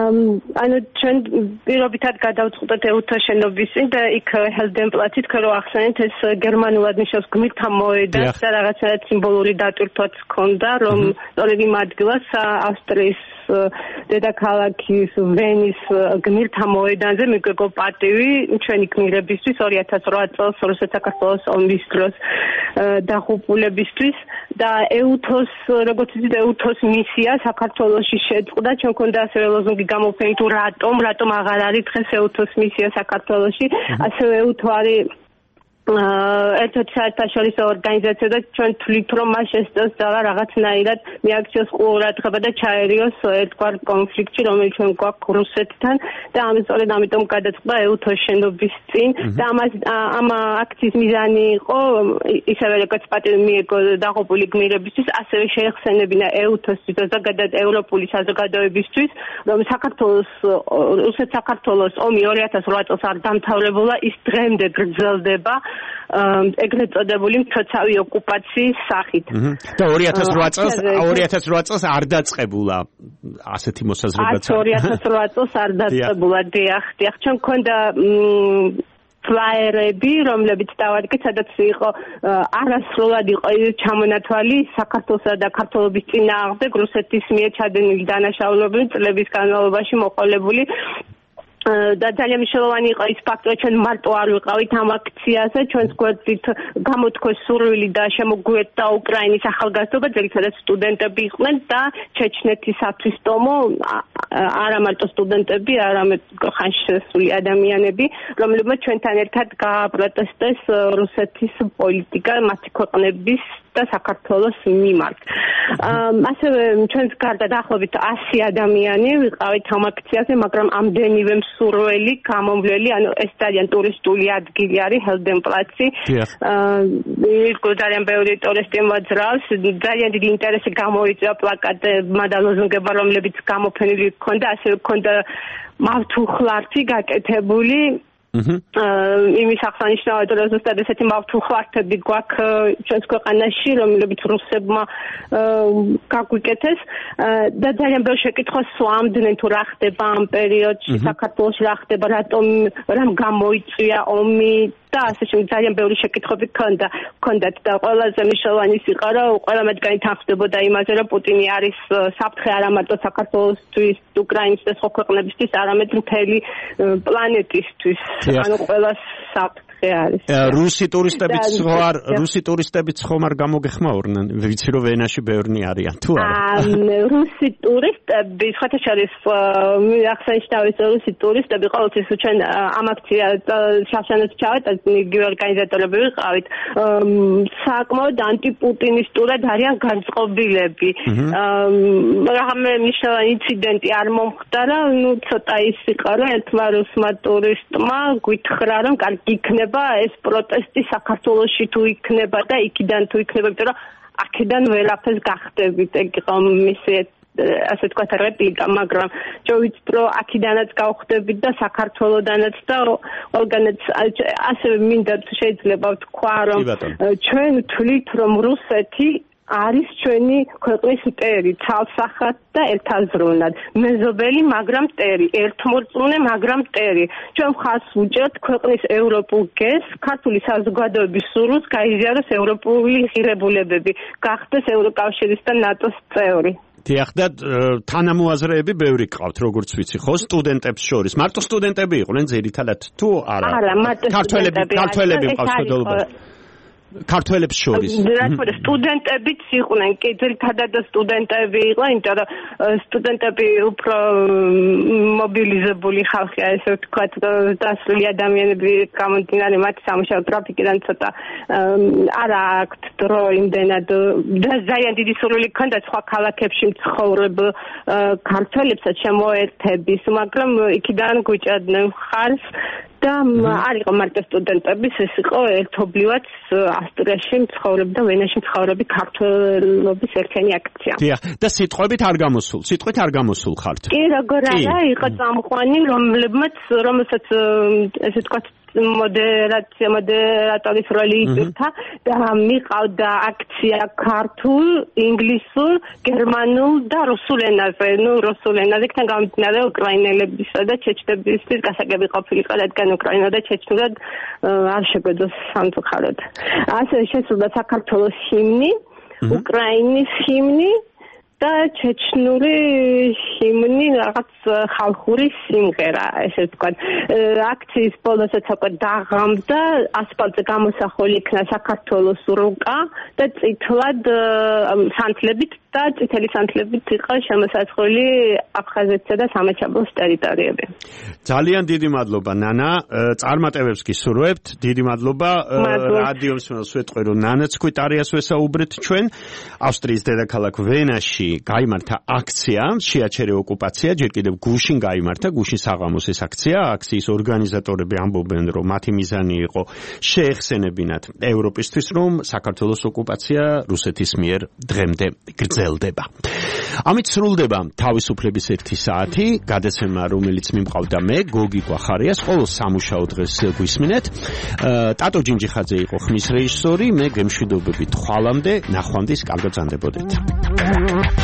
ანუ ჩვენ პირობითად გადავწყვეტეთ ეუთოს შენობის წინ და იქ ჰელდენპლაცით რო ახსენეთ ეს გერმანულად ნიშნავს გმირთა მოედანს და რაღაცნაირად სიმბოლური დატვირთვაც ჰქონდა რომ სწორედ იმ ადგილას ავსტრიის დედაქალაქის ვენის გმირთა მოედანზე მიგვეგო პატივი ჩვენი გმირებისთვის 2008 წელს რუსეთ-საქართველოს ომის დროს დაღუპულებისთვის და ეუთოს როგორც იცით ეუთოს მისია საქართველოში შეწყდა ჩვენ ქონდა ასევე ლოზუნგი გამოფენილი თუ რატომ აღარ არის დღეს ეუთოს მისია საქართველოში ასევე ეუთო არის ერთ-ერთი საერთაშორისო ორგანიზაცია და ჩვენ თვლით რომ მას შესწევს რაღაცნაირად მიაქციოს ყურადღება და ჩაერიოს ერთგვარ კონფლიქტში რომელიც ჩვენ გვაქვს რუსეთთან და სწორედ ამიტომ გადაწყდა ეუთოს შენობის წინ და ამ აქციის მიზანი იყო ისევე როგორც პატივი მიეგო დაღუპული გმირებისთვის ასევე შეეხსენებინა ეუთოსთვის და ზოგადად ევროპული საზოგადოებისთვის რომ რუსეთ-საქართველოს ომი 2008 წელს არ დამთავრებულა ის დღემდე გრძელდება ეგრეთ წოდებული მცოცავი ოკუპაციის სახით. და 2008 წელს არ დაწყებულა ასეთი მოსაზრებაც. 2008 წელს არ დაწყებულა, დიახ. ჩვენ გქონდა ფლაიერები, რომლებიც დავადგეთ, სადაც იყო არასრულად იყო ჩამონათვალი საქართველოსა და ქართველობის წინააღმდეგ რუსეთის მიერ ჩადენილი დანაშაულებები წლების განმავლობაში მოყოლებული და ძალიან მნიშვნელოვანი იყო ის ფაქტი, რომ ჩვენ მარტო არ ვიყავით ამ აქციაზე, ჩვენს გვერდით გამოთქვეს სურვილი და შემოგვიერთდა უკრაინის ახალგაზრდობა, ძირითადად სტუდენტები იყვნენ და ჩეჩნეთის ათვისტომო, არა მარტო სტუდენტები, არამედ ხანში შესული ადამიანები, რომლებმა ჩვენთან ერთად გააპროტესტეს რუსეთის პოლიტიკა მათი ქვეყნების და საქართველოს მიმართ. ასევე ჩვენს გარდა დაახლოებით 100 ადამიანი ვიყავით ამ აქციაზე, მაგრამ ამდენივე მსურველი, გამომვლელი, ანუ ეს ძალიან ტურისტული ადგილი არის ჰელდენპლაცი. ძალიან ბევრი ტურისტი მოძრაობს, ძალიან დიდი ინტერესი გამოიწვია პლაკატებმა და ლოზუნგებმა, რომლებიც გამოფენილი ჰქონდა, ასევე ჰქონდა მავთუხლართი გაკეთებული. იმის აღსანიშნავად რომ ზუსტად ესეთი მავთუხლართები გვაქვს ჩვენს ქვეყანაში, რომლებიც რუსებმა გაგვიკეთეს და ძალიან ბევრი შეკითხვა სვამდნენ თუ რა ხდება ამ პერიოდში საქართველოში, რა ხდება, რამ გამოიწვია ომი და ასე შემდეგ ძალიან ბევრი შეკითხვები ჰქონდათ და ყველაზე მნიშვნელოვანი ის იყო რომ ყველა მათგანი თანხმდებოდა იმაზე რომ პუტინი არის საფრთხე არა მარტო საქართველოსთვის, უკრაინის და სხვა ქვეყნებისთვის, არამედ მთელი პლანეტისთვის. ანუ ყველა საფრთხე არის. რუსი ტურისტებიც ხომ არ გამოგეხმაურნენ? ვიცი რომ ვენაში ბევრნი არიან თუ არა? რუსი ტურისტები, სხვათა შორის აღსანიშნავია რუსი ტურისტები ყოველთვის ჩვენ ამ აქციას ჩავეთ იგივე ორგანიზატორები ვიყავით. საკმაოდ ანტიპუტინისტურად არიან განწყობილები. რამე მნიშვნელოვანი ინციდენტი არ მომხდარა, ცოტა ის იყო რომ ერთმა რუსმა ტურისტმა გითხრა რომ კარგი იქნება ეს პროტესტი საქართველოში თუ იქნება და იქიდან თუ იქნება, იმიტომ რომ აქედან ვერაფერს გახდებით. ეგ იყო მისი ასე თქვა რეპლიკა, მაგრამ ჯოვით რომ აქიდანაც გავხდებით და საქართველოდანაც და ყველგანაც ასევე მინდა შეიძლება ვთქვა რომ ჩვენ ვთვლით რომ რუსეთი არის ჩვენი ქვეყნის მტერი, ცალსახად და ერთაზრუნად. მეზობელი, მაგრამ მტერი, ერთმორწმუნე, მაგრამ მტერი. ჩვენ ხას ვუჭერთ ქვეყნის ევროპულ გეზს, ქართული საზოგადოების სურვილს გაიზიაროს ევროპული ღირებულებები, გახდეს ევროკავშირის და ნატოს წევრი. დიახ, და თანამოაზრეები ბევრი გყავთ, როგორც ვიცი, ხო, სტუდენტებს შორის. მარტო სტუდენტები იყვნენ ძირითადად თუ არა? არა, მარტო სტუდენტები. ქართველები მყავს ხდელობა. ქართველებს შორის. რა თქმა უნდა, სტუდენტებიც იყვნენ, კი, ძირითადად სტუდენტები იყვნენ, იმიტომ რომ სტუდენტები უფრო მობილიზებული ხალხია, ესე ვთქვათ, დასრული ადამიანები გამომდინარე მათი სამუშაო გრაფიკიდან ცოტა არ აქვთ დრო იმდენად და ძალიან დიდი სურვილი ჰქონდა სხვა ქალაქებში მცხოვრებელ ქართველებსაც შემოერთების, მაგრამ იქიდან გვიჭერდნენ მხარს და არ იყო მარტო სტუდენტების, ეს იყო ერთობლივად ავსტრიაში მცხოვრები და ვენაში მცხოვრები ქართველობის ერთიანი აქცია. დიახ, და სიტყვით არ გამოსულ ხართ. კი, როგორ არა, იყო წამყვანი, რომელსაც ესე ვთქვათ მოდერატორის როლი ითვლა და მიყავდა აქცია ქართულ, ინგლისურ, გერმანულ და რუსულ ენაზე. რუსულ ენაზე იქიდან გამომდინარე უკრაინელებისა და ჩეჩნებისთვის გასაგები ყოფილიყო, რადგან უკრაინა და ჩეჩნურად არ შეგვეძლოს სამწუხაროდ. ასევე შესრულდა საქართველოს ჰიმნი, უკრაინის ჰიმნი და ჩეჩნური ჰიმნი, რაღაც ხალხური სიმღერა, ესე ვთქვათ. აქციის ბოლოსაც უკვე დაღამდა, ასფალტზე გამოსახული იქნა საქართველოს რუკა და წითლად სანთლებით და წითელი სანთლებით იყო შემოსაზღვრული აფხაზეთისა და სამაჩაბლოს ტერიტორიები. ძალიან დიდი მადლობა ნანა, წარმატებებს გისურვებთ. დიდი მადლობა რადიო მსმენელს ვეტყვი, რომ ნანაც კვიტარიას ვესაუბრეთ ჩვენ. ავსტრიის დედაქალაქ ვენაში გაიმართა აქცია, შეაჩერე ოკუპაცია, ჯერ კიდევ გუშინ გაიმართა, გუშინ საღამოს ეს აქცია. აქციის ორგანიზატორები ამბობენ, რომ მათი მიზანი იყო შეეხსენებინათ ევროპისთვის, რომ საქართველოს ოკუპაცია რუსეთის მიერ დღემდე გრძელდება. ამით სრულდება თავისუფლების 1 საათი, გადაცემა, რომელიც მიმყავდა მე, გოგი გვახარიას, ყოველ სამუშაო დღეს გვისმინეთ. ტატო ჯინჯიხაძე იყო ხმის რეჟისორი, მე გემშვიდობებით ხვალამდე, ნახვამდის, კარგად ზანდებოდეთ.